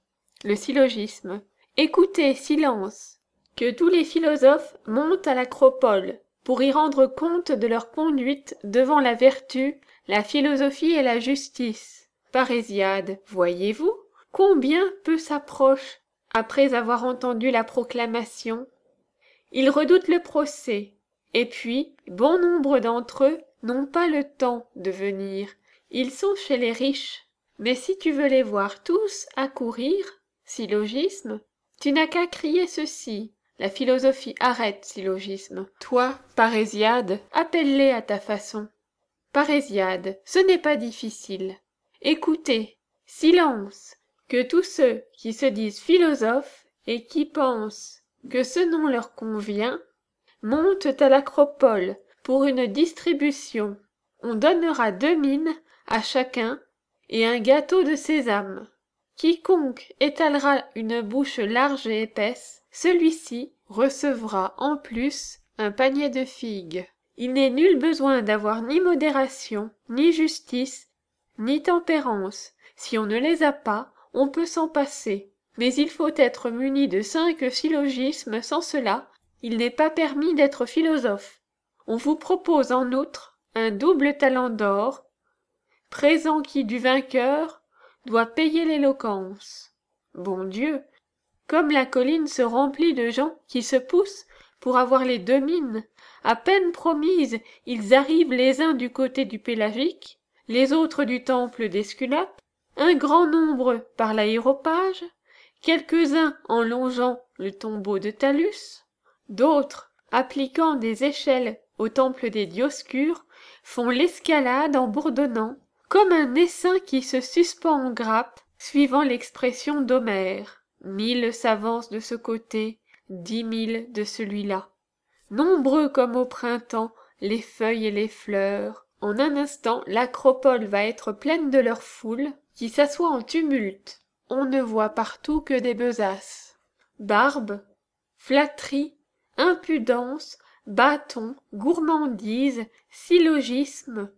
Le syllogisme. Écoutez, silence. Que tous les philosophes montent à l'acropole pour y rendre compte de leur conduite devant la vertu, la philosophie et la justice. Parésiade, voyez-vous, combien peu s'approchent après avoir entendu la proclamation. Ils redoutent le procès, et puis bon nombre d'entre eux n'ont pas le temps de venir. Ils sont chez les riches. Mais si tu veux les voir tous accourir, syllogisme, tu n'as qu'à crier ceci. La philosophie arrête, syllogisme. Toi, Parésiade, appelle-les à ta façon. Parésiade, ce n'est pas difficile. Écoutez, silence, que tous ceux qui se disent philosophes et qui pensent que ce nom leur convient, montent à l'acropole pour une distribution. On donnera deux mines à chacun et un gâteau de sésame. Quiconque étalera une bouche large et épaisse, celui-ci recevra en plus un panier de figues. Il n'est nul besoin d'avoir ni modération, ni justice, ni tempérance. Si on ne les a pas, on peut s'en passer. Mais il faut être muni de cinq syllogismes, sans cela, il n'est pas permis d'être philosophe. On vous propose en outre un double talent d'or, présent qui du vainqueur doit payer l'éloquence. Bon Dieu, comme la colline se remplit de gens qui se poussent pour avoir les deux mines, à peine promises, ils arrivent les uns du côté du Pélagique, les autres du temple d'Esculape, un grand nombre par l'aéropage, quelques-uns en longeant le tombeau de Talus, d'autres appliquant des échelles au temple des Dioscures, font l'escalade en bourdonnant, comme un essaim qui se suspend en grappe, suivant l'expression d'Homère. Mille s'avancent de ce côté, dix mille de celui-là. Nombreux comme au printemps, les feuilles et les fleurs. En un instant, l'acropole va être pleine de leur foule, qui s'assoit en tumulte. On ne voit partout que des besaces. Barbe, flatterie, impudence, bâton, gourmandise, syllogisme,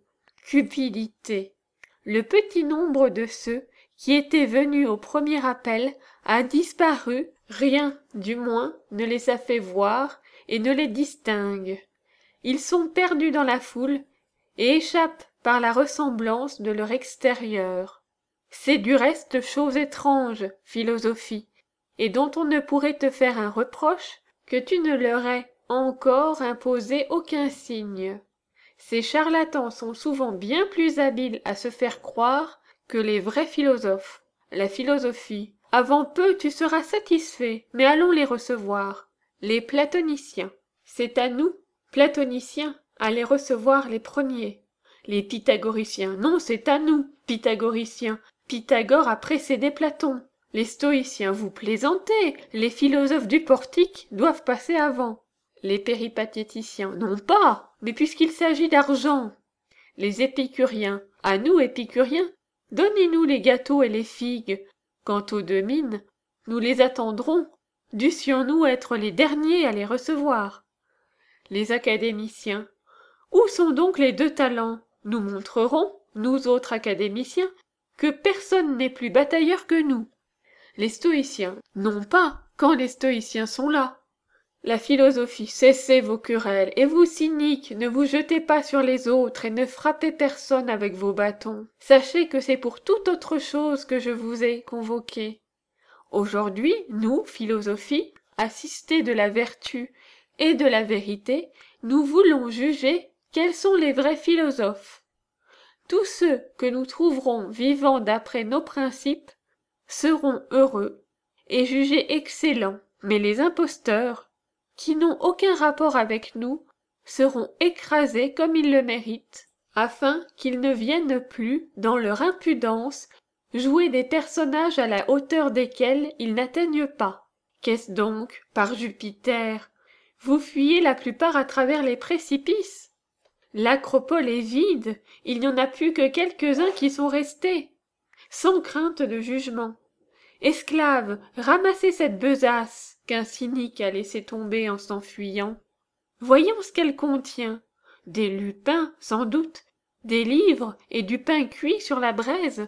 cupidité. Le petit nombre de ceux qui étaient venus au premier appel a disparu, rien, du moins, ne les a fait voir et ne les distingue. Ils sont perdus dans la foule et échappent par la ressemblance de leur extérieur. C'est du reste chose étrange, philosophie, et dont on ne pourrait te faire un reproche que tu ne leur aies encore imposé aucun signe. Ces charlatans sont souvent bien plus habiles à se faire croire que les vrais philosophes. La philosophie. Avant peu tu seras satisfait, mais allons les recevoir. Les platoniciens. C'est à nous, platoniciens, à les recevoir les premiers. Les pythagoriciens. Non, c'est à nous, pythagoriciens. Pythagore a précédé Platon. Les stoïciens, vous plaisantez. Les philosophes du portique doivent passer avant. Les péripatéticiens, non pas, mais puisqu'il s'agit d'argent. Les épicuriens, à nous épicuriens, donnez-nous les gâteaux et les figues. Quant aux deux mines, nous les attendrons, dussions-nous être les derniers à les recevoir. Les académiciens, où sont donc les deux talents? Nous montrerons, nous autres académiciens, que personne n'est plus batailleur que nous. Les stoïciens, non pas, quand les stoïciens sont là. La philosophie, cessez vos querelles, et vous cyniques, ne vous jetez pas sur les autres et ne frappez personne avec vos bâtons. Sachez que c'est pour toute autre chose que je vous ai convoqué. Aujourd'hui, nous, philosophie, assistés de la vertu et de la vérité, nous voulons juger quels sont les vrais philosophes. Tous ceux que nous trouverons vivant d'après nos principes seront heureux et jugés excellents, mais les imposteurs, qui n'ont aucun rapport avec nous, seront écrasés comme ils le méritent, afin qu'ils ne viennent plus, dans leur impudence, jouer des personnages à la hauteur desquels ils n'atteignent pas. Qu'est-ce donc, par Jupiter? Vous fuyez la plupart à travers les précipices. L'acropole est vide, il n'y en a plus que quelques-uns qui sont restés, sans crainte de jugement. Esclaves, ramassez cette besace qu'un cynique a laissée tomber en s'enfuyant. Voyons ce qu'elle contient. Des lupins, sans doute, des livres et du pain cuit sur la braise.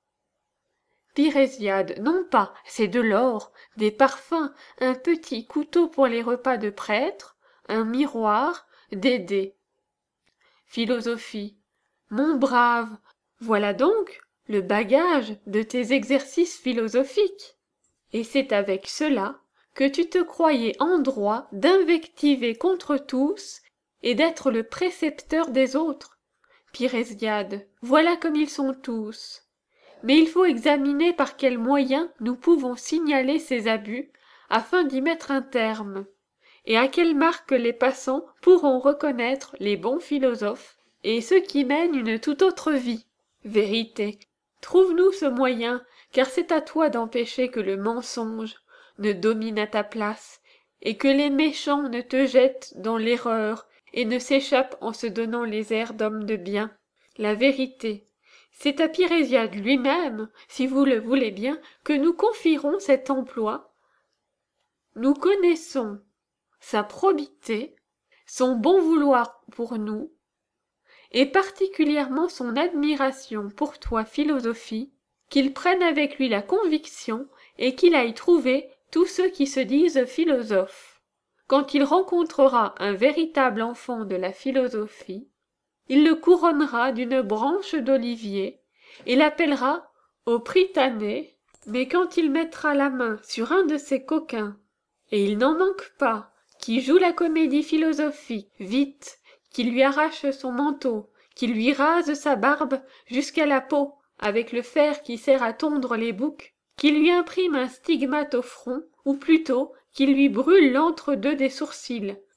Pirésiade, non pas, c'est de l'or, des parfums, un petit couteau pour les repas de prêtre, un miroir, des dés. Philosophie, mon brave, voilà donc le bagage de tes exercices philosophiques. Et c'est avec cela que tu te croyais en droit d'invectiver contre tous et d'être le précepteur des autres. Pirésiade, voilà comme ils sont tous. Mais il faut examiner par quels moyens nous pouvons signaler ces abus afin d'y mettre un terme, et à quelles marques les passants pourront reconnaître les bons philosophes et ceux qui mènent une toute autre vie. Vérité, trouve-nous ce moyen, car c'est à toi d'empêcher que le mensonge ne domine à ta place, et que les méchants ne te jettent dans l'erreur et ne s'échappent en se donnant les airs d'hommes de bien. La vérité, c'est à Pirésiade lui-même, si vous le voulez bien, que nous confierons cet emploi. Nous connaissons sa probité, son bon vouloir pour nous, et particulièrement son admiration pour toi, philosophie, qu'il prenne avec lui la conviction et qu'il aille trouver tous ceux qui se disent philosophes. Quand il rencontrera un véritable enfant de la philosophie, il le couronnera d'une branche d'olivier et l'appellera au Prytané, mais quand il mettra la main sur un de ces coquins, et il n'en manque pas, qui joue la comédie philosophique, vite, qui lui arrache son manteau, qui lui rase sa barbe jusqu'à la peau, avec le fer qui sert à tondre les boucs, qui lui imprime un stigmate au front, ou plutôt qui lui brûle l'entre-deux des sourcils,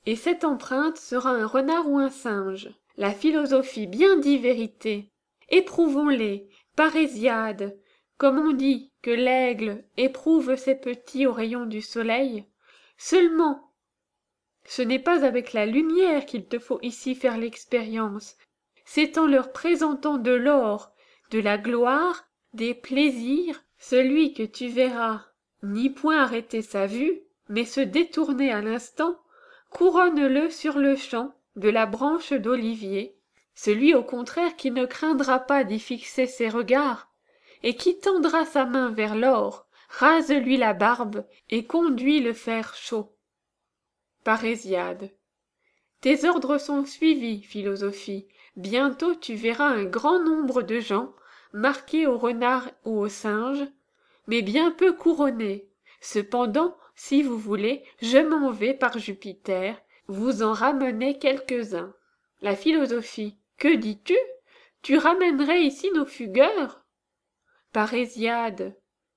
et cette empreinte sera un renard ou un singe. La philosophie bien dit vérité. Éprouvons-les, Parésiade, comme on dit que l'aigle éprouve ses petits aux rayons du soleil. Seulement, ce n'est pas avec la lumière qu'il te faut ici faire l'expérience, c'est en leur présentant de l'or, de la gloire, des plaisirs, celui que tu verras, ni point arrêter sa vue, mais se détourner à l'instant, couronne-le sur le champ de la branche d'olivier, celui au contraire qui ne craindra pas d'y fixer ses regards, et qui tendra sa main vers l'or, rase-lui la barbe et conduis le fer chaud. Parésiade. Tes ordres sont suivis, philosophie. Bientôt tu verras un grand nombre de gens, marqués au renard ou au singe, mais bien peu couronnés. Cependant, si vous voulez, je m'en vais par Jupiter, vous en ramener quelques-uns. La philosophie. Que dis-tu? Tu ramènerais ici nos fugueurs? Parésiade.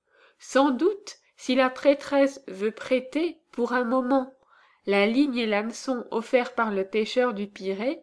Sans doute, si la prêtresse veut prêter, pour un moment, la ligne et l'hameçon offerts par le pêcheur du Pirée,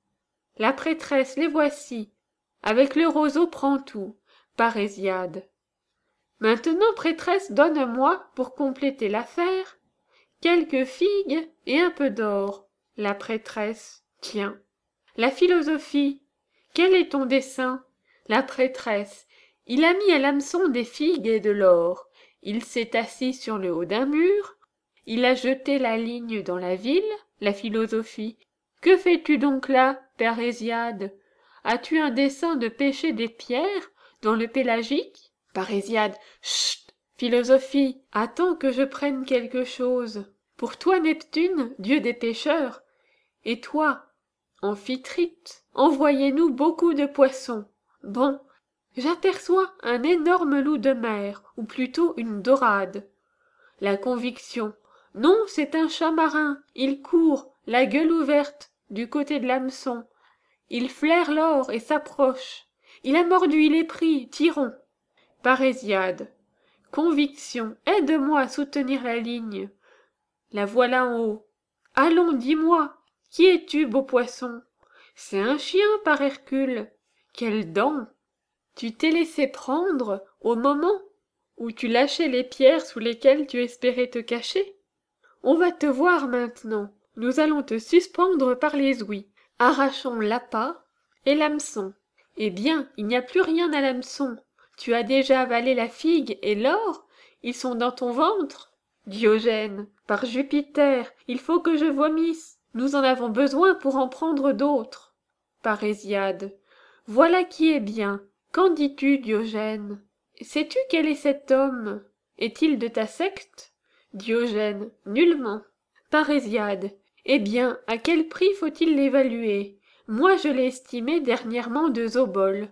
la prêtresse, les voici, avec le roseau prend tout, Parésiade. Maintenant, prêtresse, donne-moi, pour compléter l'affaire, quelques figues et un peu d'or. La prêtresse, tiens. La philosophie, quel est ton dessein? La prêtresse, il a mis à l'hameçon des figues et de l'or. Il s'est assis sur le haut d'un mur. Il a jeté la ligne dans la ville. La philosophie, que fais-tu donc là, Parésiade? As-tu un dessein de pêcher des pierres dans le pélagique? Parésiade, chut, philosophie, attends que je prenne quelque chose. Pour toi, Neptune, dieu des pêcheurs, et toi, Amphitrite, envoyez-nous beaucoup de poissons. Bon, j'aperçois un énorme loup de mer, ou plutôt une dorade. La conviction, non, c'est un chat marin, il court, la gueule ouverte, du côté de l'hameçon. Il flaire l'or et s'approche. Il a mordu, il est pris, tirons. Parésiade. Conviction, aide-moi à soutenir la ligne. La voilà en haut. Allons, dis-moi, qui es-tu, beau poisson? C'est un chien, par Hercule. Quelles dents! Tu t'es laissé prendre au moment où tu lâchais les pierres sous lesquelles tu espérais te cacher? On va te voir maintenant. Nous allons te suspendre par les ouïes. Arrachons l'appât et l'hameçon. Eh bien, il n'y a plus rien à l'hameçon. Tu as déjà avalé la figue et l'or? Ils sont dans ton ventre? Diogène, par Jupiter, il faut que je vomisse. Nous en avons besoin pour en prendre d'autres. Parésiade. Voilà qui est bien. Qu'en dis-tu, Diogène? Sais-tu quel est cet homme? Est-il de ta secte? Diogène. Nullement. Parésiade. Eh bien, à quel prix faut-il l'évaluer? Moi je l'ai estimé dernièrement deux oboles.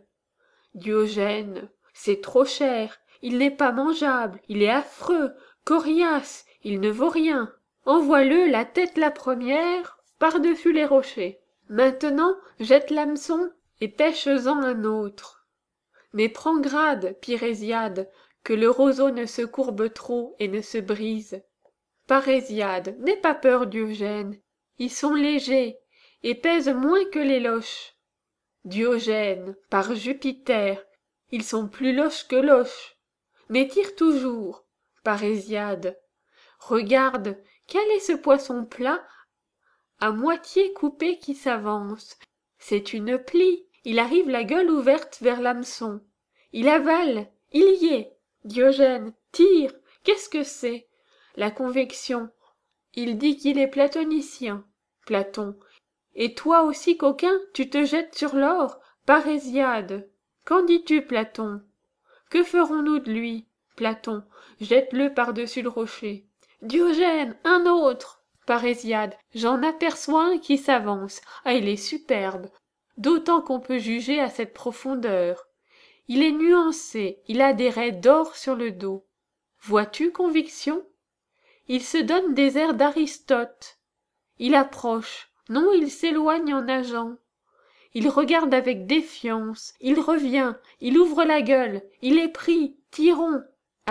Diogène. C'est trop cher. Il n'est pas mangeable. Il est affreux. Coriace. Il ne vaut rien. Envoie-le la tête la première par-dessus les rochers. Maintenant, jette l'hameçon et pêche-en un autre. Mais prends grade, Pirésiade, que le roseau ne se courbe trop et ne se brise. Parésiade, n'aie pas peur, Diogène. Ils sont légers et pèsent moins que les loches. Diogène, par Jupiter, ils sont plus loches que loches. Mais tire toujours. Parésiade. Regarde, quel est ce poisson plat à moitié coupé qui s'avance? C'est une plie. Il arrive la gueule ouverte vers l'hameçon. Il avale. Il y est. Diogène, tire. Qu'est-ce que c'est? La convection. Il dit qu'il est platonicien. Platon. Et toi aussi, coquin, tu te jettes sur l'or? Parésiade. Qu'en dis-tu, Platon? Que ferons-nous de lui? Platon. Jette-le par-dessus le rocher. Diogène, un autre. Parésiade. J'en aperçois un qui s'avance. Ah, il est superbe. D'autant qu'on peut juger à cette profondeur. Il est nuancé, il a des raies d'or sur le dos. Vois-tu, conviction? Il se donne des airs d'Aristote. Il approche, non, il s'éloigne en nageant. Il regarde avec défiance, il revient, il ouvre la gueule, il est pris, tirons.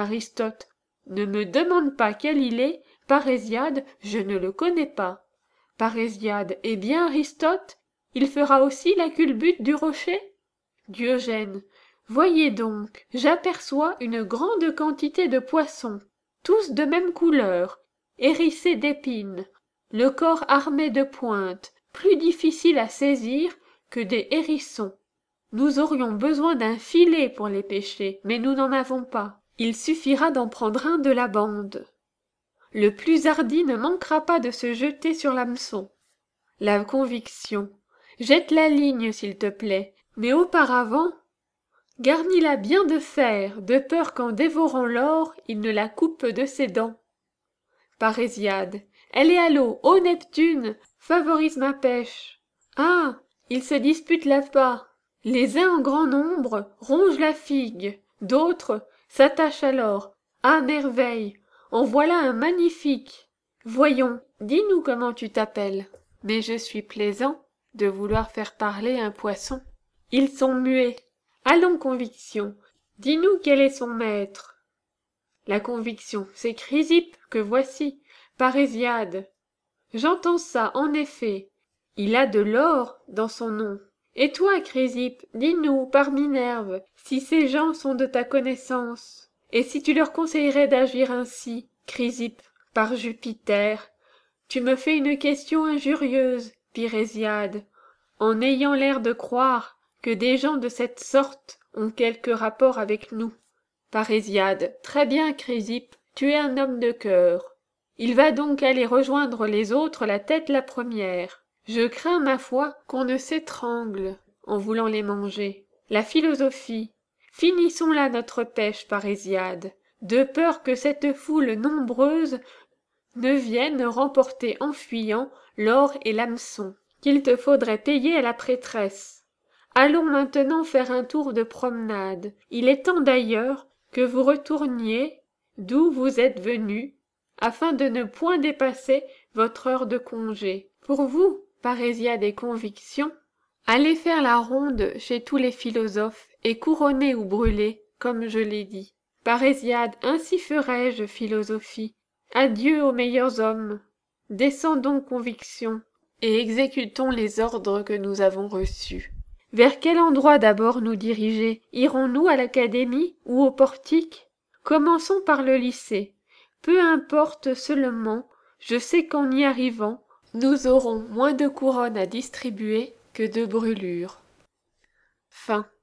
Aristote. Ne me demande pas quel il est, Parésiade, je ne le connais pas. Parésiade. Eh bien, Aristote, il fera aussi la culbute du rocher? Diogène. Voyez donc, j'aperçois une grande quantité de poissons, tous de même couleur, hérissés d'épines, le corps armé de pointes, plus difficile à saisir que des hérissons. Nous aurions besoin d'un filet pour les pêcher, mais nous n'en avons pas. Il suffira d'en prendre un de la bande. Le plus hardi ne manquera pas de se jeter sur l'hameçon. La conviction. Jette la ligne, s'il te plaît, mais auparavant, garnis-la bien de fer, de peur qu'en dévorant l'or, il ne la coupe de ses dents. Parésiade. Elle est à l'eau, ô Neptune, favorise ma pêche. Ah, ils se disputent là-bas. Les uns en grand nombre rongent la figue, d'autres s'attachent alors. Ah, merveille! En voilà un magnifique. Voyons, dis-nous comment tu t'appelles. Mais je suis plaisant de vouloir faire parler un poisson. Ils sont muets. Allons, conviction, dis-nous quel est son maître. La conviction, c'est Chrysippe que voici, Parésiade. J'entends ça, en effet. Il a de l'or dans son nom. Et toi, Chrysippe, dis-nous, par Minerve, si ces gens sont de ta connaissance, et si tu leur conseillerais d'agir ainsi, Chrysippe, par Jupiter. Tu me fais une question injurieuse, Pirésiade, en ayant l'air de croire que des gens de cette sorte ont quelque rapport avec nous. Parésiade. Très bien, Chrysippe, tu es un homme de cœur. Il va donc aller rejoindre les autres la tête la première. Je crains, ma foi, qu'on ne s'étrangle en voulant les manger. La philosophie. Finissons là notre pêche, Parésiade, de peur que cette foule nombreuse ne vienne remporter en fuyant l'or et l'hameçon, qu'il te faudrait payer à la prêtresse. Allons maintenant faire un tour de promenade. Il est temps d'ailleurs que vous retourniez d'où vous êtes venus, afin de ne point dépasser votre heure de congé. Pour vous, Parésiade et conviction, allez faire la ronde chez tous les philosophes et couronner ou brûler, comme je l'ai dit. Parésiade, ainsi ferai-je, philosophie. Adieu aux meilleurs hommes. Descendons, conviction, et exécutons les ordres que nous avons reçus. Vers quel endroit d'abord nous diriger? Irons-nous à l'académie ou au portique? Commençons par le lycée. Peu importe seulement, je sais qu'en y arrivant, nous aurons moins de couronnes à distribuer que de brûlures. Fin.